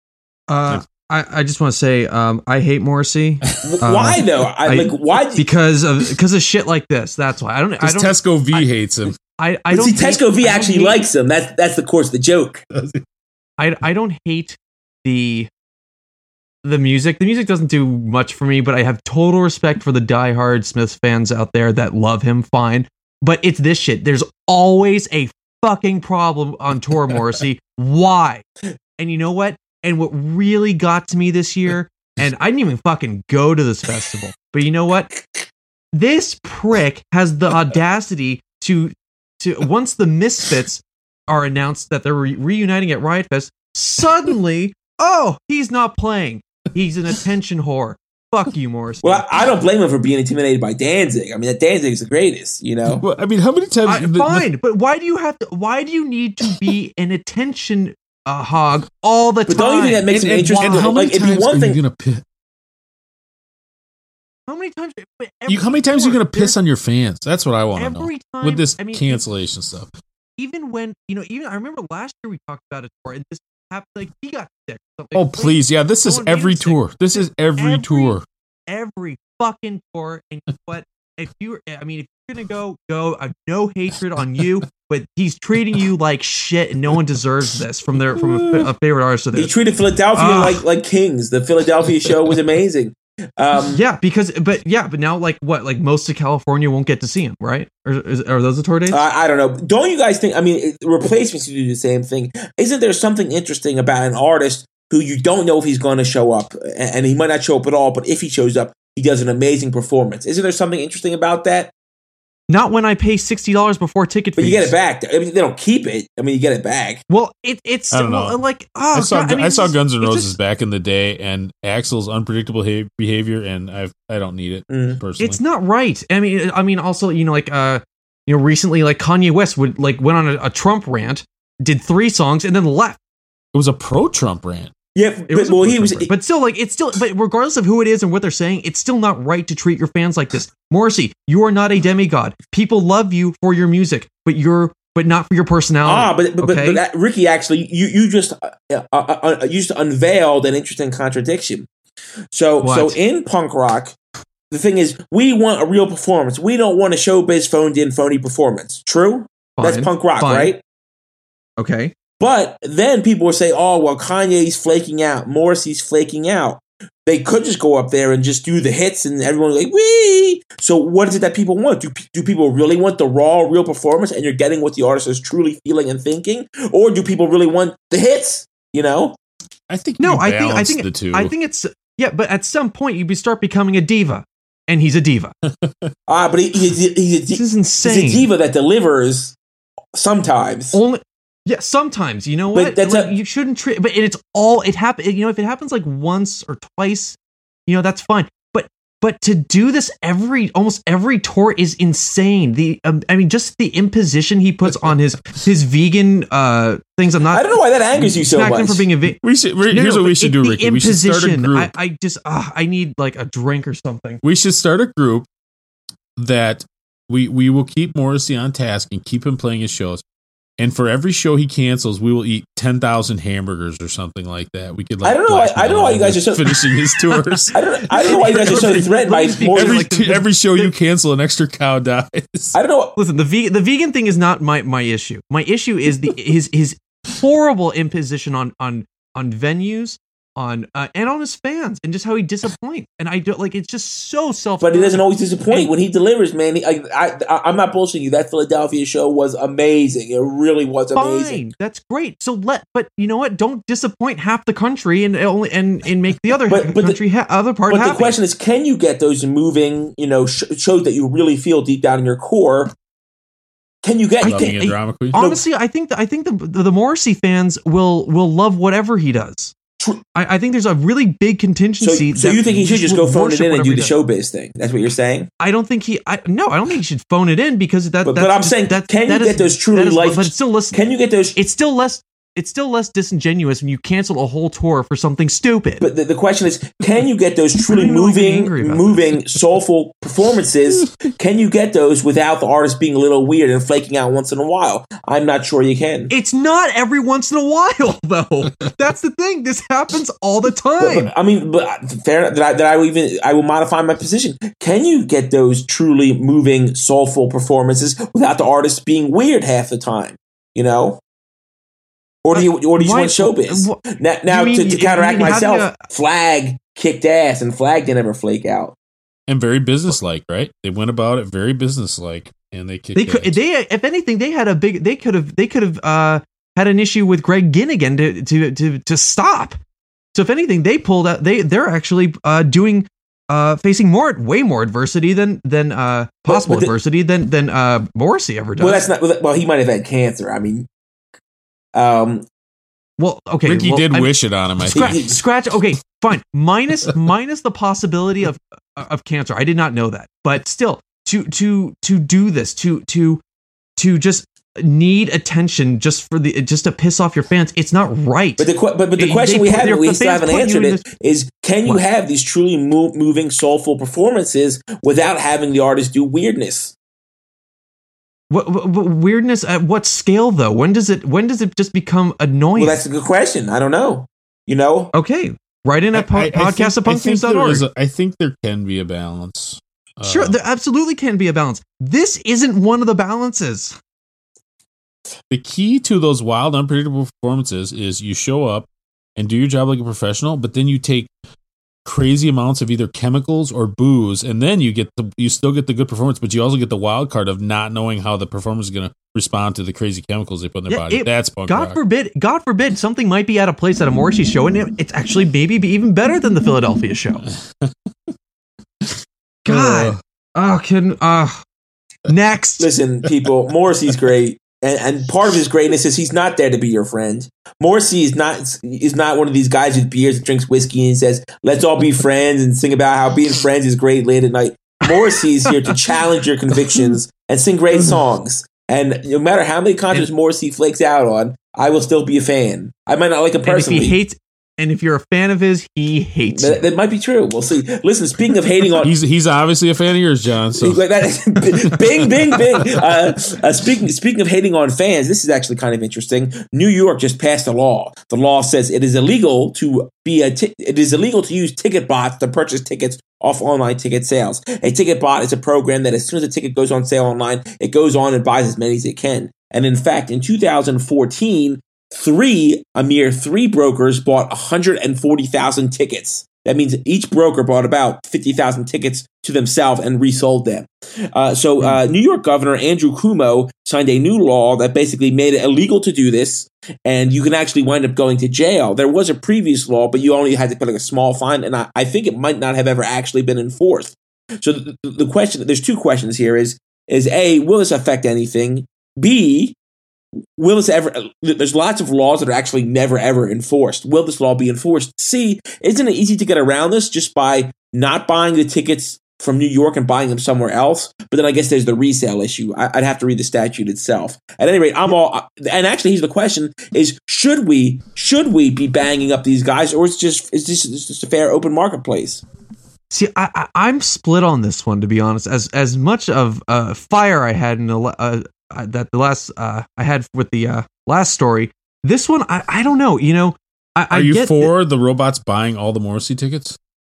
Uh, I, I just want to say um, I hate Morrissey. Why um, though? I, I, like why? Because of because of shit like this. That's why I don't. I don't. Tesco V I, hates him. I I don't see. Hate, Tesco V actually hate, likes him. That's that's the course of the joke. I I don't hate the. The music, the music doesn't do much for me, but I have total respect for the diehard Smiths fans out there that love him. Fine, but it's this shit. There's always a fucking problem on tour, Morrissey. Why? And you know what? And what really got to me this year, and I didn't even fucking go to this festival, but you know what? This prick has the audacity to to once the Misfits are announced that they're re- reuniting at Riot Fest, suddenly, oh, he's not playing. He's an attention whore. Fuck you, Morrissey. Well, I don't blame him for being intimidated by Danzig. I mean, that Danzig is the greatest, you know? Well, I mean, how many times... I, the, fine, the, but why do you have to... Why do you need to be an attention uh, hog all the but time? But don't you think that makes and, him and, interesting? And how many like, times if you one are thing, you going to piss? How many times... You, how many times are you going to piss on your fans? That's what I want to know. Every time... With this I mean, cancellation stuff. Even when... You know, even I remember last year we talked about a tour, and this happened, like, he got sick. Oh, please. Yeah, this is every tour. This is every, every tour. Every fucking tour. And you know what? If you, I mean, if you're going to go, go. I have no hatred on you. but he's treating you like shit, and no one deserves this from their from a, a favorite artist of He theirs. treated Philadelphia Ah. like like kings. The Philadelphia show was amazing. Um, Yeah, because but yeah, but now like what? Like most of California won't get to see him, right? Or is, are those the tour dates? I, I don't know. Don't you guys think? I mean, it- replacements do the same thing. Isn't there something interesting about an artist who you don't know if he's going to show up, and, and he might not show up at all, but if he shows up, he does an amazing performance. Isn't there something interesting about that? Not when I pay sixty dollars before ticket But fees. you get it back. I mean, they don't keep it. I mean, you get it back. Well, it, it's I don't know. well, like oh, I saw God, I, mean, I saw it's Guns N' just- it's Roses just- back in the day, and Axl's unpredictable ha- behavior, and I I don't need it Mm. personally. It's not right. I mean, I mean, also, you know, like, uh, you know, recently, like Kanye West would like went on a, a Trump rant, did three songs, and then left. It was a pro-Trump rant. Yeah, It but, was a well, pro- he was. Trump rant. but still, like, it's still, but regardless of who it is and what they're saying, it's still not right to treat your fans like this. Morrissey, you are not a demigod. People love you for your music, but you're, but not for your personality. Ah, but but, okay? but, but that, Ricky, actually, you you just uh, uh, uh, uh, you just unveiled an interesting contradiction. So What? so in punk rock, the thing is, we want a real performance. We don't want a showbiz phoned in phony performance. True, that's Fine, punk rock, fine. right? Okay. But then people will say, "Oh, well, Kanye's flaking out, Morrissey's flaking out." They could just go up there and just do the hits, and everyone's like, "Wee!" So, what is it that people want? Do do people really want the raw, real performance, and you're getting what the artist is truly feeling and thinking, or do people really want the hits? You know? I think No, you I think, I balance think, the two. I think it's, yeah, but at some point you be start becoming a diva, and he's a diva. Ah, but he, he's, he's, a, This is he's insane. a diva that delivers sometimes. Only, yeah, sometimes you know But what that's like, a- you shouldn't treat. But it's all it happen. You know, if it happens like once or twice, you know that's fine. But but to do this every almost every tour is insane. The um, I mean, just the imposition he puts on his his vegan uh things. I'm not. I don't know why that angers you so smacking much. him for being a vegan. we should. re- here's what we should do, Ricky. We should start a group. I, I just uh, I need like a drink or something. we should start a group that we we will keep Morrissey on task and keep him playing his shows. And for every show he cancels, we will eat ten thousand hamburgers or something like that. We could. Like, I don't know why- I don't know why you guys are so- finishing his tours. I don't, I don't know why you guys are so threatened by Every- Morrissey. every like the- t- every show you cancel, an extra cow dies. I don't know. Listen, the ve- the vegan thing is not my, my issue. My issue is the his his horrible imposition on on on venues, on uh, and on his fans, and just how he disappoints. And I don't like it's just so self. But he doesn't always disappoint when he delivers, man. He, I, I, I'm not bullshitting you. That Philadelphia show was amazing. It really was amazing. Fine, that's great. So let, but you know what? Don't disappoint half the country and only and and make the other But- but the- country ha- other part But happy. the question is, can you get those moving, you know, sh- shows that you really feel deep down in your core? Can you get? I Loving think- a drama queen. Honestly, I think I think the, the the Morrissey fans will will love whatever he does. True. I, I think there's a really big So, contingency. so that you think he should just go will phone it worship in and whatever do he the does. showbiz thing? That's what you're saying. I don't think he. I, no, I don't think he should phone it in because that. But, that's but I'm just- saying, that, can that you is- get those truly that is- life? But it's still less. Can you get those? It's still less. It's still less disingenuous when you cancel a whole tour for something stupid. But the, the question is, can you get those truly don't even know why I'm moving, angry about moving, soulful performances? Can you get those without the artist being a little weird and flaking out once in a while? I'm not sure you can. It's not every once in a while, though. That's the thing. This happens all the But, time. but, I mean, but fair that I, that I will even I will modify my position. Can you get those truly moving, soulful performances without the artist being weird half the time? You know, or do you or do you Why- just want showbiz? wh- Now, now you mean- to, to you counteract mean having myself, Flag kicked ass, and Flag didn't ever flake out. And very businesslike, right? They went about it very businesslike, and they kicked They could. ass. They, if anything, they had a big. They could have. They could have uh, had an issue with Greg Ginnigan to to to to stop. So if anything, they pulled out. They they're actually uh, doing. Uh, facing more, way more adversity than than uh, But- possible but the- adversity than than uh, Morrissey ever does. Well, that's not. Well, he might have had cancer. I mean, um, Well, okay. Ricky well, did I- wish it on him. I Scratch, think. scratch. Okay, fine. Minus minus the possibility of of cancer. I did not know that, but still, to to to do this, to to to just need attention just for the just to piss off your fans. It's not right. but the que- but, but the They- question they we put have, their- and we the still fans haven't put you answered in it, is: can you What? have these truly mo- moving, soulful performances without having the artist do weirdness? what, what, what weirdness at what scale though? When does it when does it just become annoying? Well, that's a good question. I don't know. You know, okay. Write in at po- I- I podcast at think- I think punknews dot there org. is a- I think there can be a balance. Sure, Uh, there absolutely can be a balance. This isn't one of the balances. The key to those wild, unpredictable performances is you show up and do your job like a professional, but then you take crazy amounts of either chemicals or booze, and then you get the you still get the good performance, but you also get the wild card of not knowing how the performer is going to respond to the crazy chemicals they put in their Yeah, body. it- That's punk God rock. forbid, God forbid, something might be out of place at a Morrissey show, and it, it's actually maybe be even better than the Philadelphia show. God, oh, can uh, next. Listen, people, Morrissey's great. And, and part of his greatness is he's not there to be your friend. Morrissey is not is not one of these guys with beers that drinks whiskey and says, let's all be friends and sing about how being friends is great late at night. Morrissey's here to challenge your convictions and sing great songs. And no matter how many concerts Morrissey flakes out on, I will still be a fan. I might not like him And if personally. he hates, and if you're a fan of his, he hates you. That, that might be true. We'll see. Listen, speaking of hating on... He's he's obviously a fan of yours, John. So Like that, bing, bing, bing. Uh, uh, speaking speaking of hating on fans, this is actually kind of interesting. New York just passed a law. The law says it is illegal to be a t- it is illegal to use ticket bots to purchase tickets off online ticket sales. A ticket bot is a program that as soon as a ticket goes on sale online, it goes on and buys as many as it can. And in fact, in two thousand fourteen, three a mere three brokers bought one hundred forty thousand tickets. That means each broker bought about fifty thousand tickets to themselves and resold them. Uh, so uh, New York Governor Andrew Cuomo signed a new law that basically made it illegal to do this, and you can actually wind up going to jail. There was a previous law, but you only had to pay like a small fine, and I, I think it might not have ever actually been enforced. So the, the question, there's two questions here: is is A, will this affect anything? B, will this ever, there's lots of laws that are actually never ever enforced. Will this law be enforced? C, isn't it easy to get around this just by not buying the tickets from New York and buying them somewhere else? But then I guess there's the resale issue. I, I'd have to read the statute itself. At any rate, I'm all, and actually here's the question is, should we, should we be banging up these guys, or is it just, is this is just a fair open marketplace? See, I, I, I'm split on this one, to be honest. As as much of uh, fire I had in the uh, uh, that the last uh, I had with the uh, last story, this one I, I don't know. You know, I, I are you get for the robots buying all the Morrissey tickets?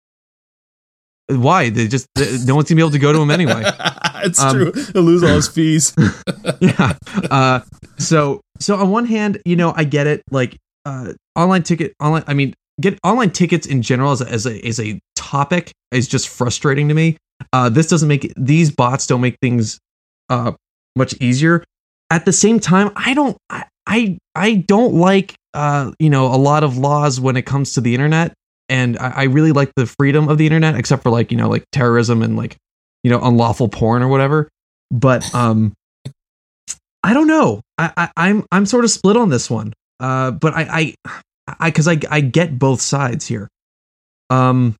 th- why they just they, no one's gonna be able to go to them anyway. It's Um, true. He'll lose all his fees. Yeah. Uh, so so on one hand, you know, I get it. Like uh, online ticket, online. I mean, get online tickets in general as a, as a as a topic is just frustrating to me. Uh, this doesn't make these bots don't make things uh, much easier. At the same time, I don't I I, I don't like uh, you know a lot of laws when it comes to the internet, and I, I really like the freedom of the internet, except for like you know like terrorism and like you know unlawful porn or whatever. But um, I don't know. I, I I'm I'm sort of split on this one. Uh, but I I I because I I get both sides here. Um.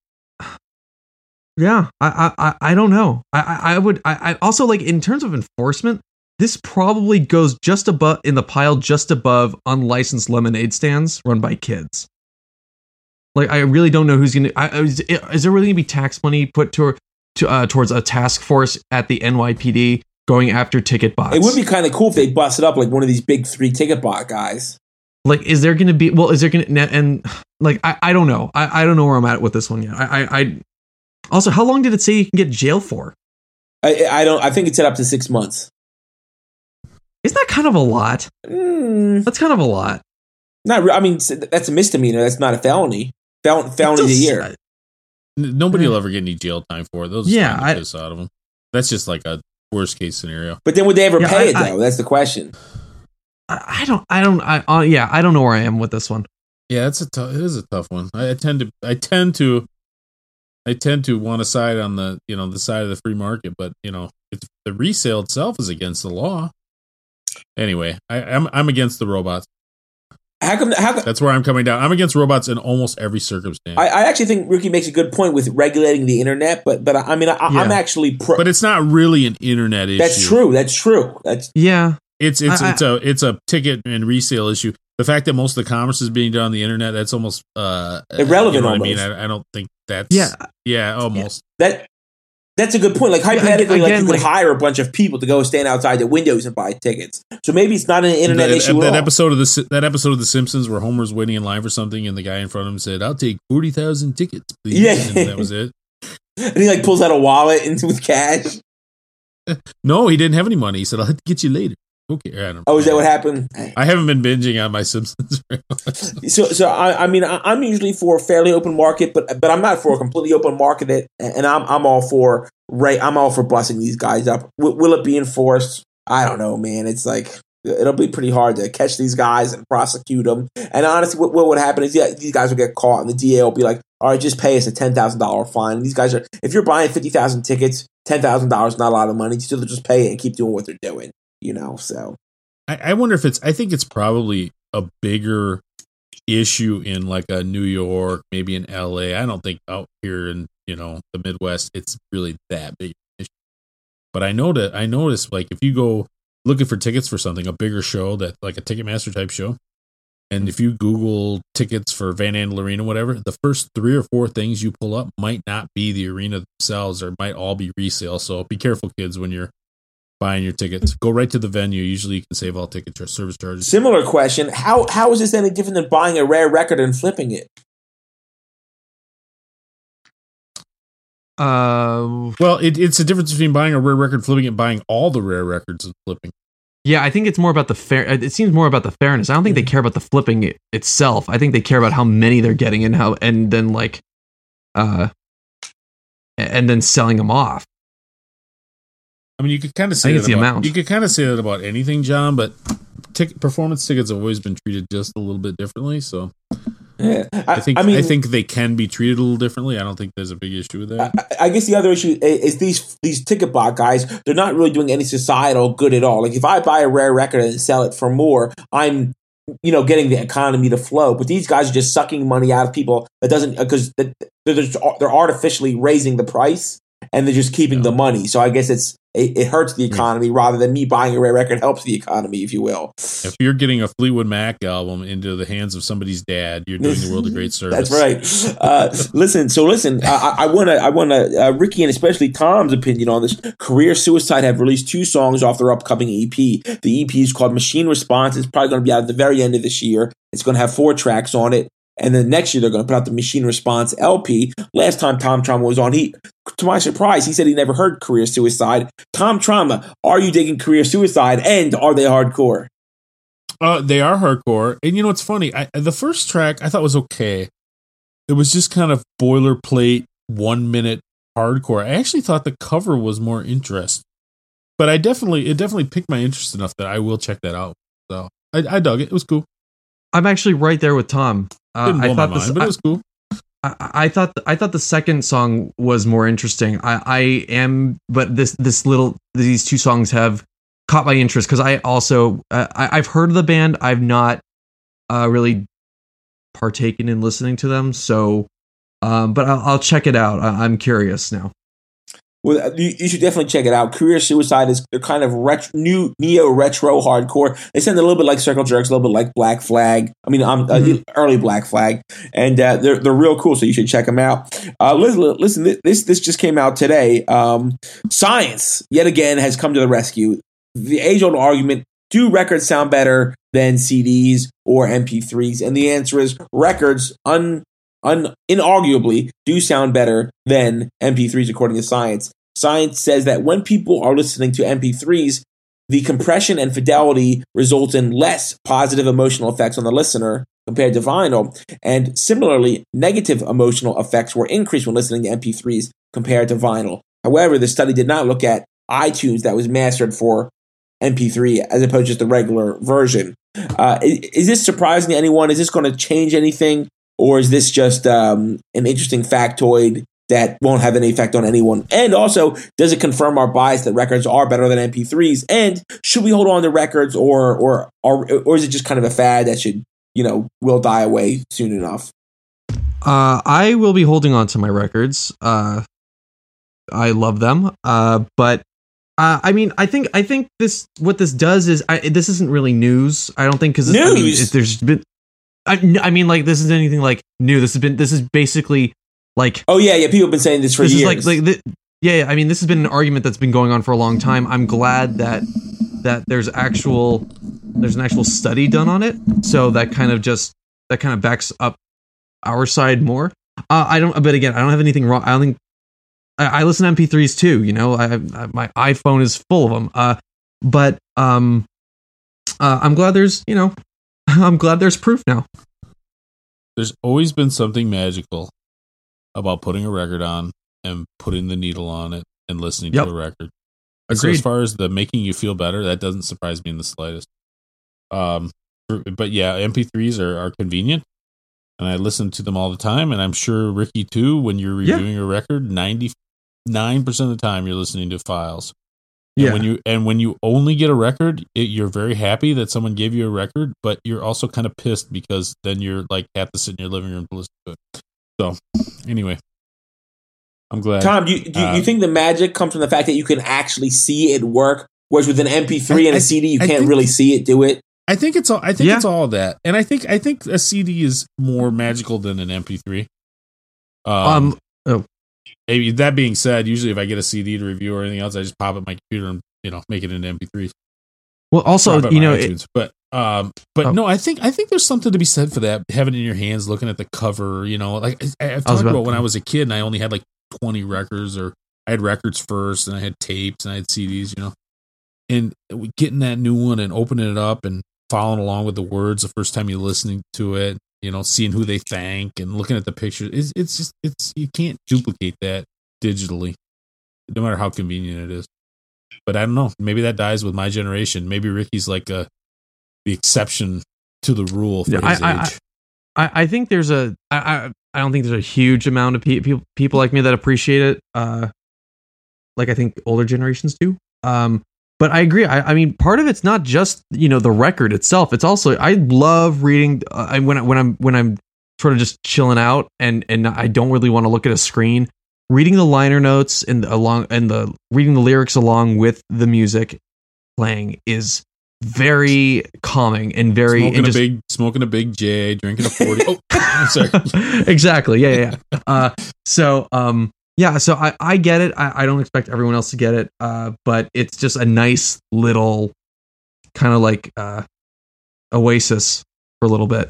Yeah, I, I, I don't know. I, I, I would. I, I also like in terms of enforcement. This probably goes just above in the pile, just above unlicensed lemonade stands run by kids. Like, I really don't know who's gonna. I, is, is there really gonna be tax money put to, to uh, towards a task force at the N Y P D going after ticket bots? It would be kind of cool if they busted up like one of these big three ticket bot guys. Like, is there gonna be? Well, is there gonna and like I, I don't know. I, I don't know where I'm at with this one yet. I, I, I also, how long did it say you can get jail for? I, I don't. I think it's set up to six months. Isn't that kind of a lot? Mm, That's kind of a lot. not. re- I mean, that's a misdemeanor. That's not a felony. Fel- felony of the It does- year. N- Nobody will ever get any jail time for it. They'll just Yeah, yeah, I- piss out of them. That's just like a worst case scenario. But then would they ever Yeah, pay I- it I- though? That's the question. I, I don't. I don't. I uh, yeah. I don't know where I am with this one. Yeah, it's a tough. It is a tough one. I, I tend to. I tend to. I tend to want to side on the you know the side of the free market, but you know it's, the resale itself is against the law. Anyway, I, I'm I'm against the robots. How come? How come? That's where I'm coming down. I'm against robots in almost every circumstance. I, I actually think Ricky makes a good point with regulating the internet, but but I mean I, I'm Yeah. actually pro. but it's not really an internet issue. That's true. That's true. That's Yeah. It's it's I- it's a it's a ticket and resale issue. The fact that most of the commerce is being done on the internet, that's almost uh, Irrelevant You know what I mean, almost. I, I don't think that's Yeah. yeah, almost. that. That's a good point. Like hypothetically, like again, you could like- hire a bunch of people to go stand outside the windows and buy tickets. So maybe it's not an internet that, issue that at all. episode of the Si- that episode of The Simpsons where Homer's waiting in line for something, and the guy in front of him said, "I'll take forty thousand tickets, please." Yeah. And that was it. And he like pulls out a wallet and with cash. No, he didn't have any money. He said, "I'll have to get you later." Okay, I don't Oh, is that what happened? I haven't been binging on my Simpsons. so, so I, I mean, I, I'm usually for a fairly open market, but but I'm not for a completely open market. That, and I'm I'm all for right. I'm all for busting these guys up. W- will it be enforced? I don't know, man. It's like it'll be pretty hard to catch these guys and prosecute them. And honestly, what, what would happen is, yeah, these guys will get caught, and the D A will be like, "All right, just pay us a ten thousand dollar fine." And these guys are, if you're buying fifty thousand tickets, ten thousand dollars is not a lot of money. Still, just pay it and keep doing what they're doing. You know, so. I, I wonder if it's, I think it's probably a bigger issue in like a New York, maybe in L A. I don't think out here in, you know, the Midwest, it's really that big an issue. But I know that, I noticed like if you go looking for tickets for something, a bigger show that like a Ticketmaster type show, and if you Google tickets for Van Andel Arena, whatever, the first three or four things you pull up might not be the arena themselves, or might all be resale. So be careful, kids, when you're buying your tickets. Go right to the venue. Usually you can save all ticket or service charges. Similar question. How How is this any different than buying a rare record and flipping it? Uh, well, it, it's a difference between buying a rare record, flipping it, buying all the rare records and flipping. Yeah, I think it's more about the fair. It seems more about the fairness. I don't think they care about the flipping it itself. I think they care about how many they're getting and how, and then like, uh, and then selling them off. I mean, you could kind of say I think that it's the about, amount. you could kind of say that about anything, John. But tick, performance tickets have always been treated just a little bit differently. So, yeah, I, I think I, mean, I think they can be treated a little differently. I don't think there's a big issue with that. I, I guess the other issue is these these ticket bot guys. They're not really doing any societal good at all. Like if I buy a rare record and sell it for more, I'm you know getting the economy to flow. But these guys are just sucking money out of people that doesn't because they're they're artificially raising the price and they're just keeping yeah. the money. So I guess it's. It, it hurts the economy yeah. rather than me buying a rare record helps the economy, if you will. If you're getting a Fleetwood Mac album into the hands of somebody's dad, you're doing the world a great service. That's right. Uh, listen, so listen, I want to, I want to, uh, Ricky and especially Tom's opinion on this. Career Suicide have released two songs off their upcoming E P. The E P is called Machine Response. It's probably going to be out at the very end of this year. It's going to have four tracks on it. And then next year, they're going to put out the Machine Response L P. Last time Tom Trauma was on, he, to my surprise, he said he never heard Career Suicide. Tom Trauma, are you digging Career Suicide, and are they hardcore? Uh, they are hardcore. And you know what's funny? I, the first track I thought was okay. It was just kind of boilerplate, one-minute hardcore. I actually thought the cover was more interesting. But I definitely, it definitely piqued my interest enough that I will check that out. So I, I dug it. It was cool. I'm actually right there with Tom. Uh, Didn't blow I thought my this, mind, but it was cool. I, I thought I thought the second song was more interesting. I, I am, but this this little these two songs have caught my interest because I also uh, I, I've heard of the band. I've not uh, really partaken in listening to them. So, um, but I'll, I'll check it out. I, I'm curious now. Well, you, you should definitely check it out. Career Suicide is kind of retro, new neo retro hardcore. They sound a little bit like Circle Jerks, a little bit like Black Flag. I mean, um, mm-hmm. uh, early Black Flag, and uh, they're they're real cool. So you should check them out. Uh, listen, listen, this this just came out today. Um, science yet again has come to the rescue. The age old argument: do records sound better than C Ds or M P threes? And the answer is records un. Un- inarguably do sound better than M P threes according to science. Science says that when people are listening to M P threes, the compression and fidelity results in less positive emotional effects on the listener compared to vinyl. And similarly, negative emotional effects were increased when listening to M P threes compared to vinyl. However, the study did not look at iTunes that was mastered for M P three as opposed to just the regular version. Uh, is, is this surprising to anyone? Is this going to change anything? Or is this just um, an interesting factoid that won't have any effect on anyone? And also, does it confirm our bias that records are better than M P threes? And should we hold on to records, or or or, or is it just kind of a fad that should, you know, will die away soon enough? Uh, I will be holding on to my records. Uh, I love them. Uh, but uh, I mean, I think I think this what this does is I, this isn't really news. I don't think because news. I mean, it, there's been. I, I mean, like, this isn't anything like new. This has been, this is basically like, oh yeah, yeah. People have been saying this for this years. Is like, like, the, yeah, yeah. I mean, this has been an argument that's been going on for a long time. I'm glad that that there's actual, there's an actual study done on it. So that kind of just that kind of backs up our side more. Uh, I don't, but again, I don't have anything wrong. I don't think I, I listen to M P threes too. You know, I, I my iPhone is full of them. Uh, but um. uh, I'm glad there's, you know, I'm glad there's proof now. There's always been something magical about putting a record on and putting the needle on it and listening Yep. to a record. So Agreed. as far as the making you feel better, that doesn't surprise me in the slightest. Um, but yeah, M P threes are, are convenient, and I listen to them all the time. And I'm sure Ricky too. When you're Yeah. reviewing a record, ninety-nine percent of the time you're listening to files. And Yeah. when you and when you only get a record, it, you're very happy that someone gave you a record, but you're also kind of pissed because then you're like have to sit in your living room to listen to it. So anyway, I'm glad. Tom, do you, do you, uh, you think the magic comes from the fact that you can actually see it work, whereas with an M P three I- and a I- C D, you I can't think- really see it do it? I think it's all. I think Yeah. it's all of that, and I think I think a C D is more magical than an M P three. Um, Um, oh. maybe that being said, usually if I get a C D to review or anything else, I just pop it in my computer and you know make it into M P threes. Well, also, Drop it you on know, iTunes. it, but um, but Oh. no, I think I think there's something to be said for that. Having it in your hands, looking at the cover, you know, like I, I've I was talked about- about when I was a kid and I only had like twenty records, or I had records first, and I had tapes, and I had C Ds, you know, and getting that new one and opening it up and following along with the words the first time you're listening to it, you know, seeing who they thank and looking at the pictures. It's, it's just, it's, you can't duplicate that digitally, no matter how convenient it is. But I don't know. Maybe that dies with my generation. Maybe Ricky's like a, the exception to the rule for Yeah, I- his I- age. I, I think there's a, I, I, I don't think there's a huge amount of pe- people people like me that appreciate it. Uh, like I think older generations do. Um, but I agree. I, I mean, part of it's not just you know the record itself. It's also I love reading. Uh, I, when I, when I'm when I'm sort of just chilling out and and I don't really want to look at a screen. Reading the liner notes and the, along and the reading the lyrics along with the music playing is very calming and very smoking and a just, big, smoking a big J, drinking a forty. Oh, I'm sorry. exactly. Yeah, yeah. yeah. Uh, so, um, yeah. So I, I get it. I, I don't expect everyone else to get it. Uh, but it's just a nice little kind of like uh, oasis for a little bit.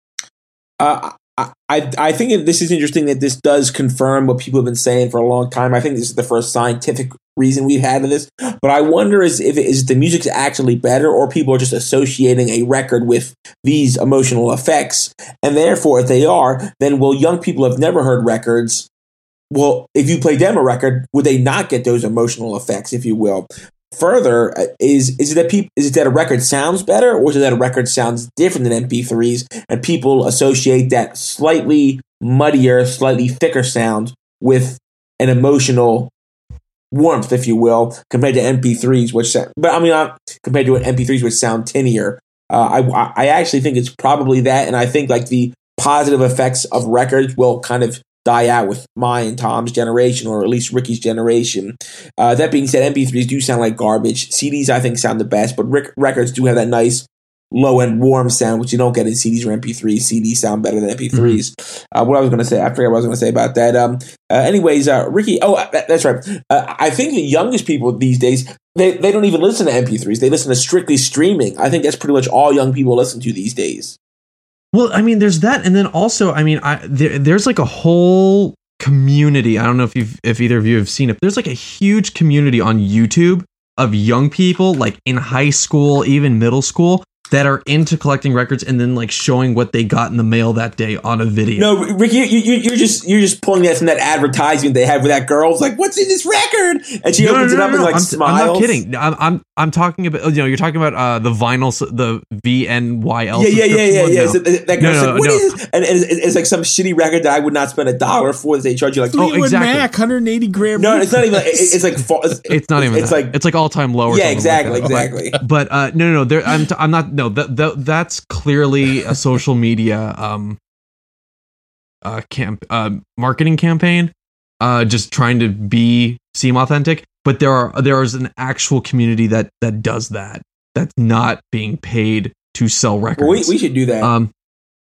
Uh, I, I I think that this is interesting that this does confirm what people have been saying for a long time. I think this is the first scientific reason we've had of this. But I wonder is if it, is the music's actually better, or people are just associating a record with these emotional effects, and therefore, if they are, then will young people have never heard records? Well, if you play them a record, would they not get those emotional effects, if you will? Further, uh, is is it that people is it that a record sounds better, or is it that a record sounds different than M P threes, and people associate that slightly muddier, slightly thicker sound with an emotional warmth, if you will, compared to M P threes, which sound, but I mean, uh, compared to M P threes, which sound tinnier. Uh, I I actually think it's probably that, and I think like the positive effects of records will kind of die out with my and Tom's generation, or at least Ricky's generation. Uh, that being said, M P threes do sound like garbage. C Ds, I think, sound the best, but rec- records do have that nice low-end warm sound, which you don't get in C Ds or M P threes. C Ds sound better than M P threes. Mm-hmm. Uh, what I was going to say, I forgot what I was going to say about that. Um, uh, anyways, uh, Ricky, oh, that, that's right. Uh, I think the youngest people these days, they, they don't even listen to M P threes. They listen to strictly streaming. I think that's pretty much all young people listen to these days. Well, I mean, there's that, and then also, I mean, I there, there's like a whole community. I don't know if you've if either of you have seen it. There's like a huge community on YouTube of young people, like in high school, even middle school, that are into collecting records and then like showing what they got in the mail that day on a video. No, Ricky, you, you, you're just you're just pulling that from that advertisement they had with that girl. It's like, what's in this record? And she No, opens no, no, it up no, and no. like I'm, smiles. I'm not kidding. I'm, I'm I'm talking about, you know, you're talking about uh, the vinyl, the V N Y L. Yeah, yeah, yeah, yeah, yeah. No. So that that No, girl's no, like, what no. is this? And it's, it's like some shitty record that I would not spend a dollar for. That they charge you like, Oh, Fleetwood exactly. Mac, one hundred eighty gram. no, it's not even. Like, it, it's like fa- it's, It's not even. It's that. like it's like all time low. Or yeah, something exactly, like that. exactly. But uh, no, no, no. There, I'm, t- I'm not. No, that, that that's clearly a social media um, uh, camp, uh, marketing campaign, uh, just trying to be seem authentic. But there are there is an actual community that that does that. That's not being paid to sell records. Well, we we should do that. um,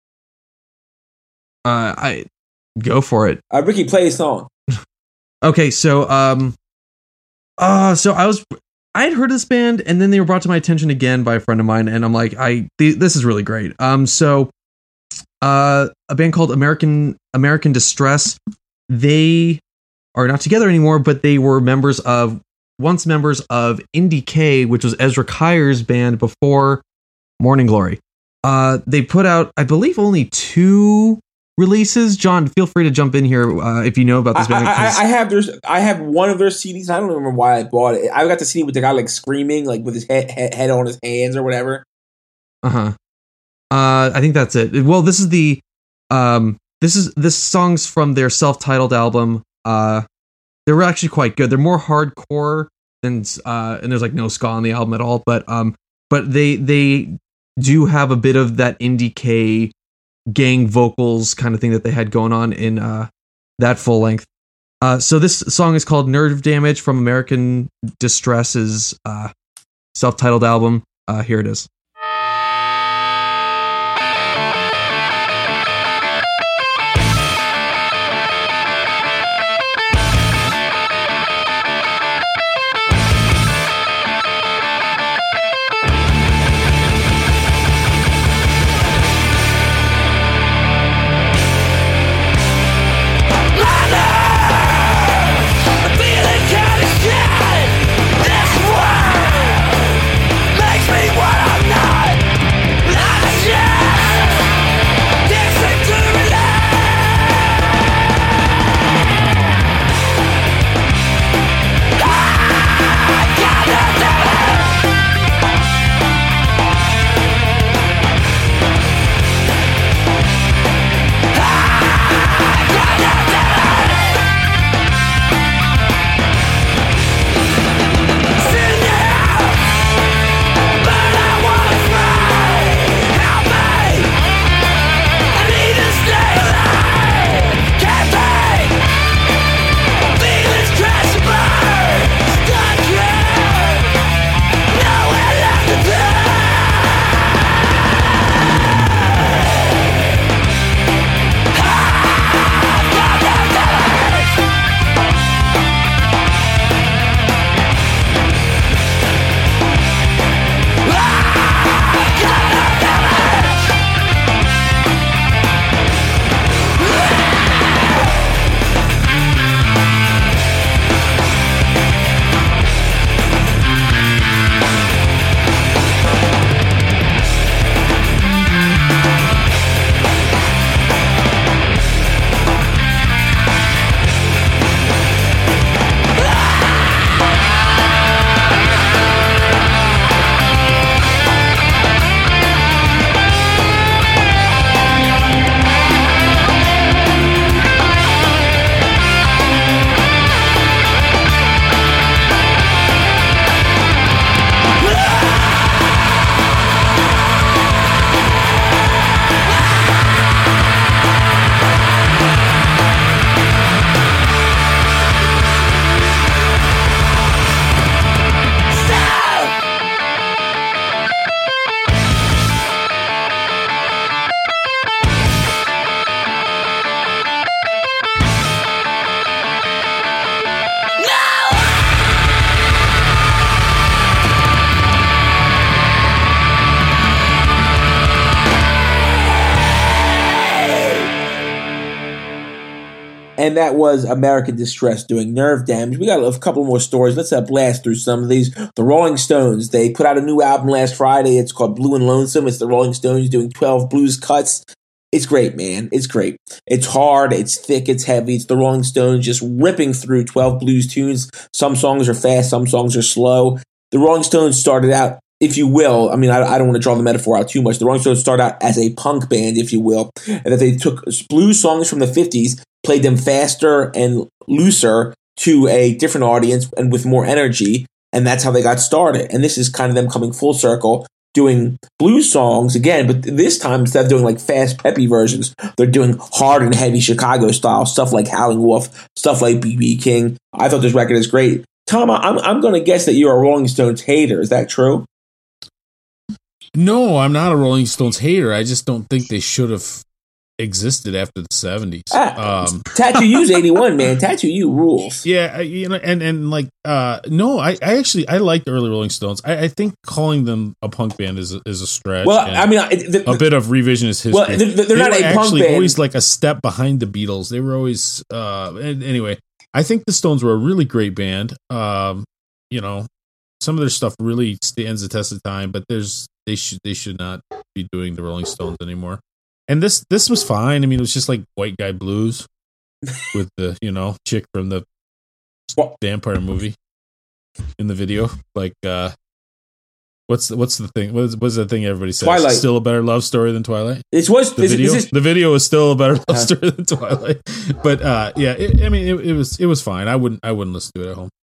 uh, I go for it. Uh, Ricky, play a song. Okay, so um, uh, so I was I had heard of this band, and then they were brought to my attention again by a friend of mine, and I'm like, I th- this is really great. Um, so uh, a band called American American Distress. They are not together anymore, but they were members of once members of Indie K, which was Ezra Kyer's band before Morning Glory. Uh, they put out, I believe, only two releases. John, feel free to jump in here uh, if you know about this I, band. I, I, I have their, I have one of their C Ds. I don't remember why I bought it. I got the C D with the guy like screaming, like with his head, head, head on his hands or whatever. Uh-huh. Uh I think that's it. Well, this is the um this is this song's from their self-titled album. Uh they were actually quite good. They're more hardcore than uh and there's like no ska on the album at all, but um but they they do have a bit of that indie K gang vocals kind of thing that they had going on in uh that full length. Uh so this song is called Nerve Damage from American Distress's uh self-titled album. Uh here it is. And that was American Distress doing Nerve Damage. We got a couple more stories. Let's uh, blast through some of these. The Rolling Stones, they put out a new album last Friday. It's called Blue and Lonesome. It's the Rolling Stones doing twelve blues cuts. It's great, man. It's great. It's hard. It's thick. It's heavy. It's the Rolling Stones just ripping through twelve blues tunes. Some songs are fast. Some songs are slow. The Rolling Stones started out, if you will, I mean, I, I don't want to draw the metaphor out too much. The Rolling Stones started out as a punk band, if you will, and that they took blues songs from the fifties, played them faster and looser to a different audience and with more energy, and that's how they got started. And this is kind of them coming full circle, doing blues songs again, but this time instead of doing like fast, peppy versions, they're doing hard and heavy Chicago style stuff like Howlin' Wolf, stuff like B B King. I thought this record is great. Tom, I'm I'm going to guess that you're a Rolling Stones hater. Is that true? No, I'm not a Rolling Stones hater. I just don't think they should have existed after the seventies. Ah, um, Tattoo U's eighty-one, man. Tattoo U rules. Yeah, you know, and and like, uh, no, I, I actually I like the early Rolling Stones. I, I think calling them a punk band is a, is a stretch. Well, I mean, the, the, a bit of revisionist history. Well, they're, they're they not were a punk actually band. Always like a step behind the Beatles. They were always. Uh, and anyway, I think the Stones were a really great band. Um, you know, some of their stuff really stands the test of time, but there's they should they should not be doing the Rolling Stones anymore. And this this was fine. I mean, it was just like white guy blues with the, you know, chick from the vampire movie in the video. Like, uh, what's the, what's the thing? What's what's the thing everybody says? Twilight. Still a better love story than Twilight. It was The is, video. is this, the video is still a better love Uh. story than Twilight. But uh, yeah, it, I mean, it, it was it was fine. I wouldn't I wouldn't listen to it at home.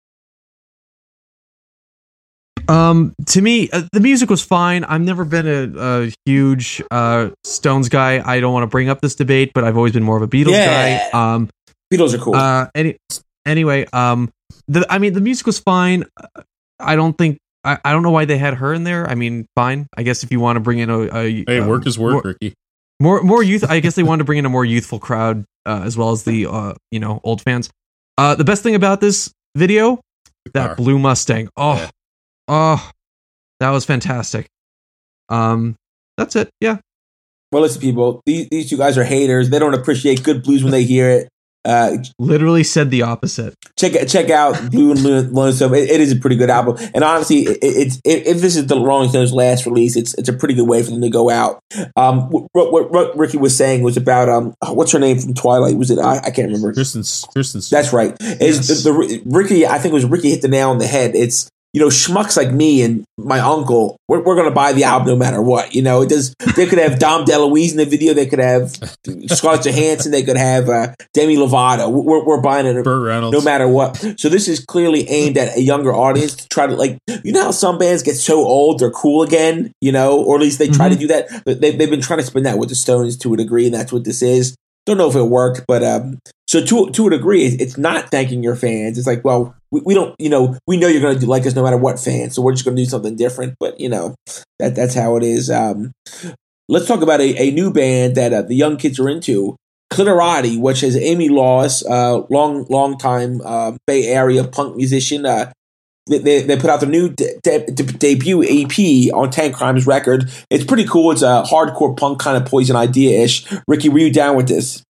Um, to me, uh, the music was fine. I've never been a, a huge uh, Stones guy. I don't want to bring up this debate, but I've always been more of a Beatles Yeah. guy. Um, Beatles are cool. uh, any, anyway, um, the I mean, the music was fine. I don't think I, I don't know why they had her in there. I mean, fine. I guess if you want to bring in a, a Hey, uh, work is work, more, Ricky. more more youth. I guess they wanted to bring in a more youthful crowd uh, as well as the uh, you know old fans. Uh, the best thing about this video, The that car. blue Mustang. Oh, Yeah. oh, that was fantastic. Um, that's it. Yeah. well, listen, people, these, these two guys are haters. They don't appreciate good blues when they hear it. Uh, Literally said the opposite. check check out Blue and Lo- Lonesome. It, it is a pretty good album, and honestly, it, it's it, if this is the Rolling Stones' last release, it's it's a pretty good way for them to go out. Um, what, what, what Ricky was saying was about um, oh, what's her name from Twilight? Was it I, I can't remember. Kristen Kristen. That's right. Is Yes. the, the Ricky? I think it was Ricky hit the nail on the head. It's you know schmucks like me and my uncle. We're, we're going to buy the album no matter what. You know, it does. They could have Dom DeLuise in the video. They could have Scarlett Johansson. They could have uh, Demi Lovato. We're, we're buying it Burt Reynolds. no matter what. So this is clearly aimed at a younger audience to try to like, you know how some bands get so old they're cool again, you know, or at least they try Mhm. to do that. But they, they've been trying to spin that with the Stones to a degree, and that's what this is. Don't know if it worked, but um, so to to a degree, it's, it's not thanking your fans. It's like, well, we, we don't, you know, we know you're going to like us no matter what, fans. So we're just going to do something different. But you know, that that's how it is. Um, let's talk about a, a new band that uh, the young kids are into. Clitorati, which is Amy Laws, uh, long, long time uh, Bay Area punk musician. Uh, they, they, they put out their new de- de- de- debut E P on Tank Crimes record. It's pretty cool. It's a hardcore punk kind of Poison Idea-ish. Ricky, were you down with this?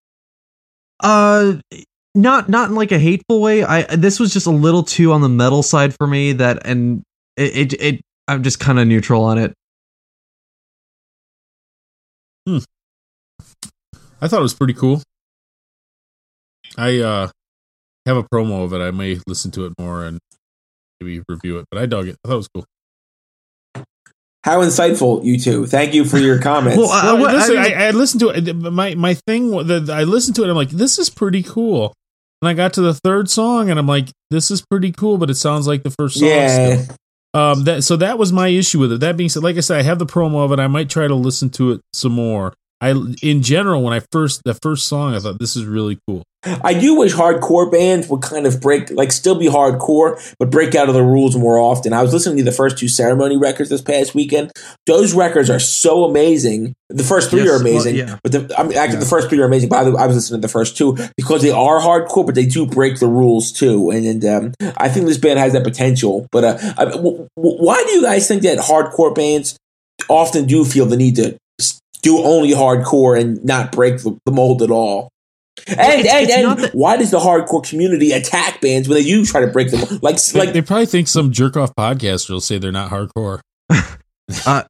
Uh, not not in like a hateful way. I this was just a little too on the metal side for me. That and it it, it I'm just kind of neutral on it. I thought it was pretty cool. I uh, have a promo of it. I may listen to it more and maybe review it, but I dug it. I thought it was cool. How insightful, you two. Thank you for your comments. Well, I- Well, what- listen, I I, mean- I, listened to it. My my thing, the, I listened to it. I'm like, this is pretty cool. And I got to the third song, and I'm like, this is pretty cool, but it sounds like the first song. yeah. Still. Um. That so that was my issue with it. That being said, like I said, I have the promo of it. I might try to listen to it some more. I in general, when I first the first song, I thought this is really cool. I do wish hardcore bands would kind of break, like still be hardcore, but break out of the rules more often. I was listening to the first two Ceremony records this past weekend. Those records are so amazing. The first three Yes, are amazing, well, yeah. but the, I mean, actually Yeah. the first three are amazing. But I, I was listening to the first two because they are hardcore, but they do break the rules too. And, and um, I think this band has that potential. But uh, I, w- w- why do you guys think that hardcore bands often do feel the need to do only hardcore and not break the, the mold at all? And, It's- and, it's and not that- why does the hardcore community attack bands when they do try to break them? Like, They, like they probably think some jerk off podcaster will say they're not hardcore. Uh,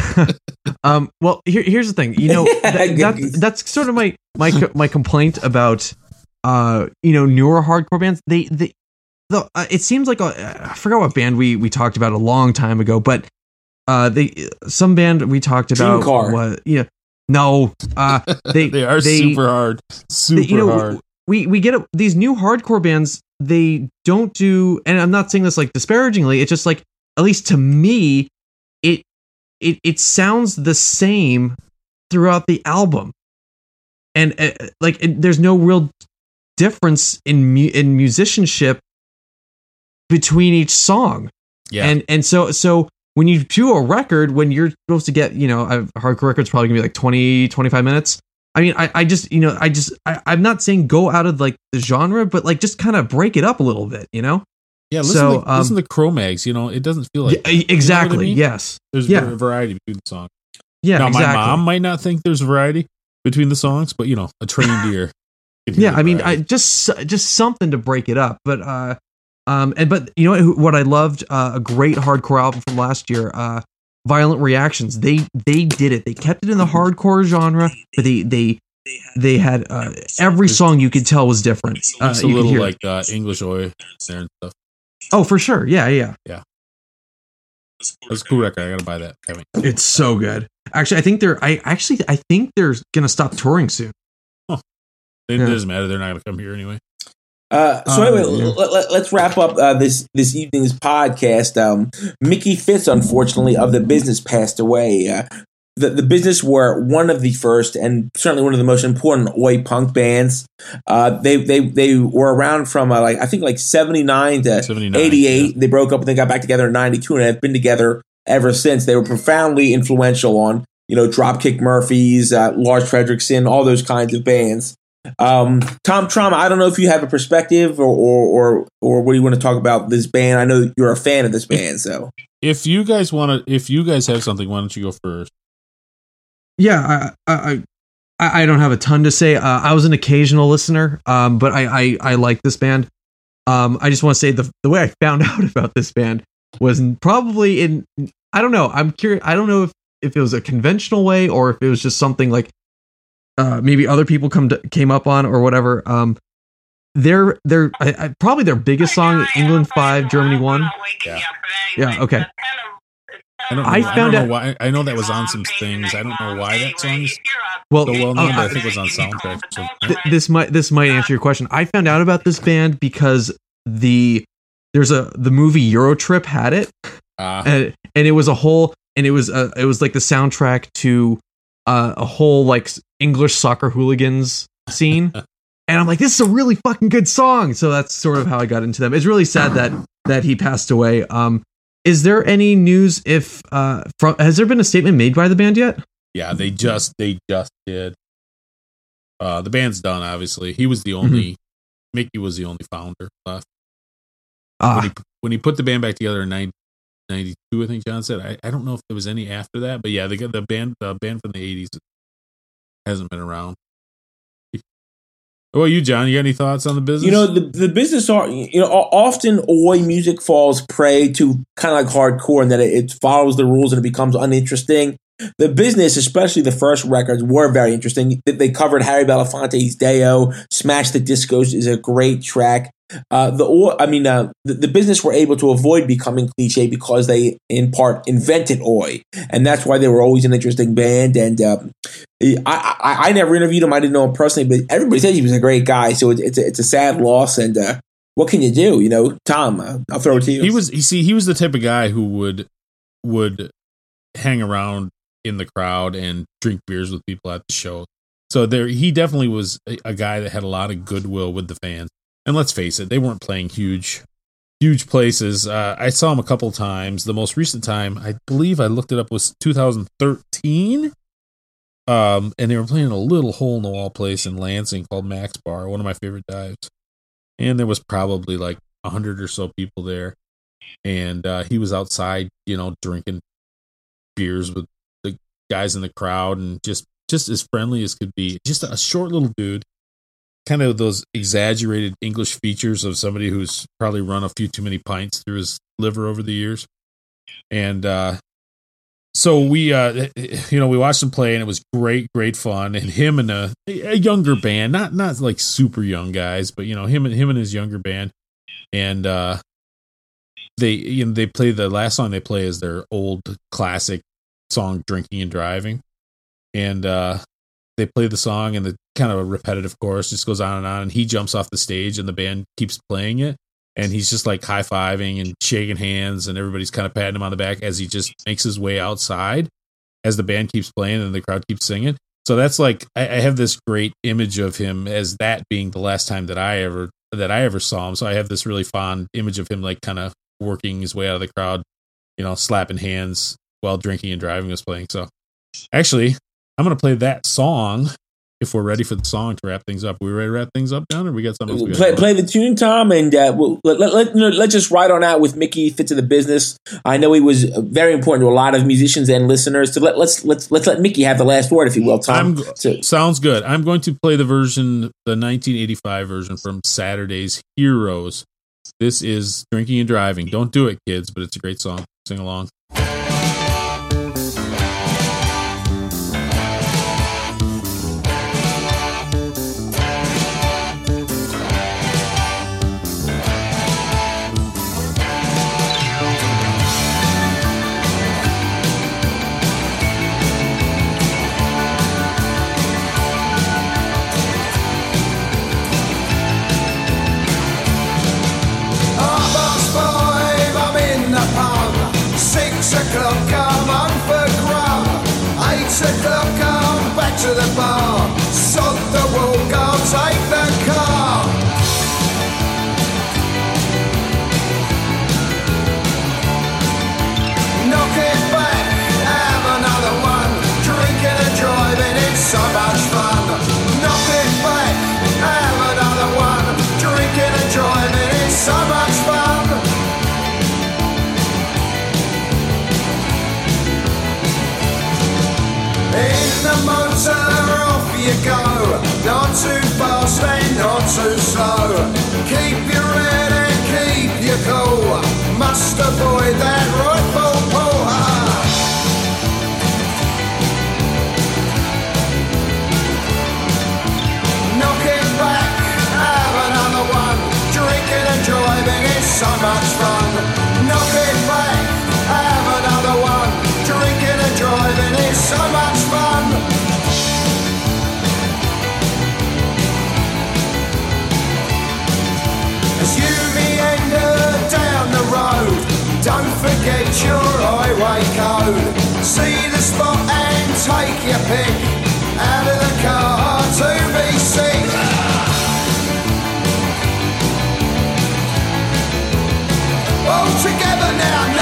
um. Well, here, here's the thing. You know, that, that that's sort of my my co- my complaint about uh you know newer hardcore bands. They they the uh, it seems like a, I forgot what band we we talked about a long time ago, but uh they some band we talked about Dreamcar. was you know no uh they They are they- super hard, super they- you know, hard. we we get it, these new hardcore bands. They don't do, and I'm not saying this like disparagingly. It's just like, at least to me, it it it sounds the same throughout the album, and uh, like it, there's no real difference in mu- in musicianship between each song. Yeah, And and so so when you do a record, when you're supposed to get, you know, a hardcore record's probably gonna be like twenty, twenty-five minutes. I mean, I, I just, you know, I just, I, I'm not saying go out of like the genre, but like just kind of break it up a little bit, you know? yeah. Listen, so, to, um, listen to Cro-Mags. You know, it doesn't feel like Yeah, exactly. mean? Yes. there's yeah. a variety between the songs. Yeah. now, exactly. my mom might not think there's variety between the songs, but you know, a trained ear. can hear Yeah. the I mean, I variety. just, just something to break it up. But, uh, um, and, but you know what, what I loved, uh, a great hardcore album from last year, uh, Violent Reactions. They they did it. They kept it in the hardcore genre, but they they they had uh, every song you could tell was different. Uh, It's a you could little hear like it. uh, English Oi there and stuff. Oh, for sure. Yeah, yeah. That's a cool record. I gotta buy that. Kevin. It's so good. Actually, I think they're. I actually I think they're gonna stop touring soon. It Yeah. doesn't matter. They're not gonna come here anyway. Uh, so Um, anyway, yeah. let, let, let's wrap up uh, this this evening's podcast. Um, Mickey Fitz, unfortunately, of The Business passed away. Uh, the The Business were one of the first and certainly one of the most important oi punk bands. Uh, they they they were around from uh, like I think like seventy-nine to seventy-nine, eighty-eight. yeah. They broke up and they got back together in ninety-two and have been together ever since. They were profoundly influential on you know Dropkick Murphys, uh, Lars Fredriksson, all those kinds of bands. Um, Tom Trauma, I don't know if you have a perspective or, or or or what do you want to talk about this band? I know you're a fan of this band, so If you guys want to, if you guys have something, why don't you go first? Yeah, I I I I don't have a ton to say. Uh, I was an occasional listener, um, but I I, I like this band. Um, I just want to say the the way I found out about this band was probably in I don't know. I'm curious. I don't know if if it was a conventional way or if it was just something like uh, maybe other people come to, came up on or whatever. Um, their their I, I, probably their biggest song, England five, Germany one. Yeah. Yeah. Okay. I don't know, I I, found don't out- know why. I know that was on some things. I don't know why that song's Well, so well known, uh, but I think it was on soundtrack. or something. th- this might this might answer your question. I found out about this band because the there's a the movie Eurotrip had it, Ah, and and it was a whole and it was uh, it was like the soundtrack to uh, a whole like English soccer hooligans scene. And I'm like, this is a really fucking good song. So that's sort of how I got into them. It's really sad that that he passed away. Um, is there any news if uh, from has there been a statement made by the band yet? yeah, they just they just did. Uh, the band's done. Obviously, he was the only. Mickey was the only founder left. When Ah, he when he put the band back together in nineteen ninety-two, I think John said. I, I don't know if there was any after that, but yeah, the the band the band from the eighties hasn't been around. Well, you, John, you got any thoughts on the business? you know the the business are you know o- often oi music falls prey to kind of like hardcore in that it, it follows the rules and it becomes uninteresting. The Business, especially the first records, were very interesting. They- They covered Harry Belafonte's Deo, Smash the Discos is a great track. Uh, the Oi- I mean, uh, the, the Business were able to avoid becoming cliche because they, in part, invented oi, and that's why they were always an interesting band. And um, I, I, I never interviewed him; I didn't know him personally, but everybody says he was a great guy. So it's it's a, it's a sad loss. And uh, what can you do? You know, Tom, uh, I'll throw it to you. he was. You see, he was the type of guy who would would hang around in the crowd and drink beers with people at the show. So there, he definitely was a, a guy that had a lot of goodwill with the fans. And let's face it, they weren't playing huge, huge places. Uh, I saw him a couple times. The most recent time, I believe I looked it up, was two thousand thirteen. Um, and they were playing a little hole in the wall place in Lansing called Max Bar, one of my favorite dives. And there was probably like a hundred or so people there. And uh, he was outside, you know, drinking beers with the guys in the crowd and just just as friendly as could be. Just a short little dude. Kind of those exaggerated English features of somebody who's probably run a few too many pints through his liver over the years. And uh, so we, uh, you know, we watched him play, and it was great, great fun. And him and a, a younger band, not not like super young guys, but you know, him and him and his younger band, and uh, they, you know, they play the last song they play is their old classic song, "Drinking and Driving," and uh, they play the song, and the kind of a repetitive chorus just goes on and on, and he jumps off the stage and the band keeps playing it, and he's just like high-fiving and shaking hands, and everybody's kind of patting him on the back as he just makes his way outside as the band keeps playing and the crowd keeps singing. So that's like, I, I have this great image of him as that being the last time that I ever that I ever saw him. So I have this really fond image of him like kind of working his way out of the crowd, you know, slapping hands while Drinking and Driving was playing. So actually, I'm going to play that song if we're ready for the song to wrap things up. Are we ready to wrap things up, John, or we got something else we Play, gotta play the tune, Tom, and uh, we'll, let, let, let, let's just ride on out with Mickey Fitz of the Business. I know he was very important to a lot of musicians and listeners. So let, let's let's let's let Mickey have the last word, if you will, Tom. I'm- So- Sounds good. I'm going to play the version, the nineteen eighty-five version from Saturday's Heroes. This is Drinking and Driving. Don't do it, kids, but it's a great song. Sing along. look on, back to the bar. Sod the walk, I'll take the car. Knock it back, have another one. Drinking and driving, it's so much fun. Knock it back, have another one. Drinking and driving, it's so much fun. In the motor, off you go. Not too fast and not too slow. Keep your head and keep your cool. Must avoid that rifle pull. Knock it back, have another one. Drinking and driving is so much fun. Knock it back, have another one. Drinking and driving is so much fun. As you meander down the road, don't forget your highway code. See the spot and take your pick. Out of the car to be sick. All together now.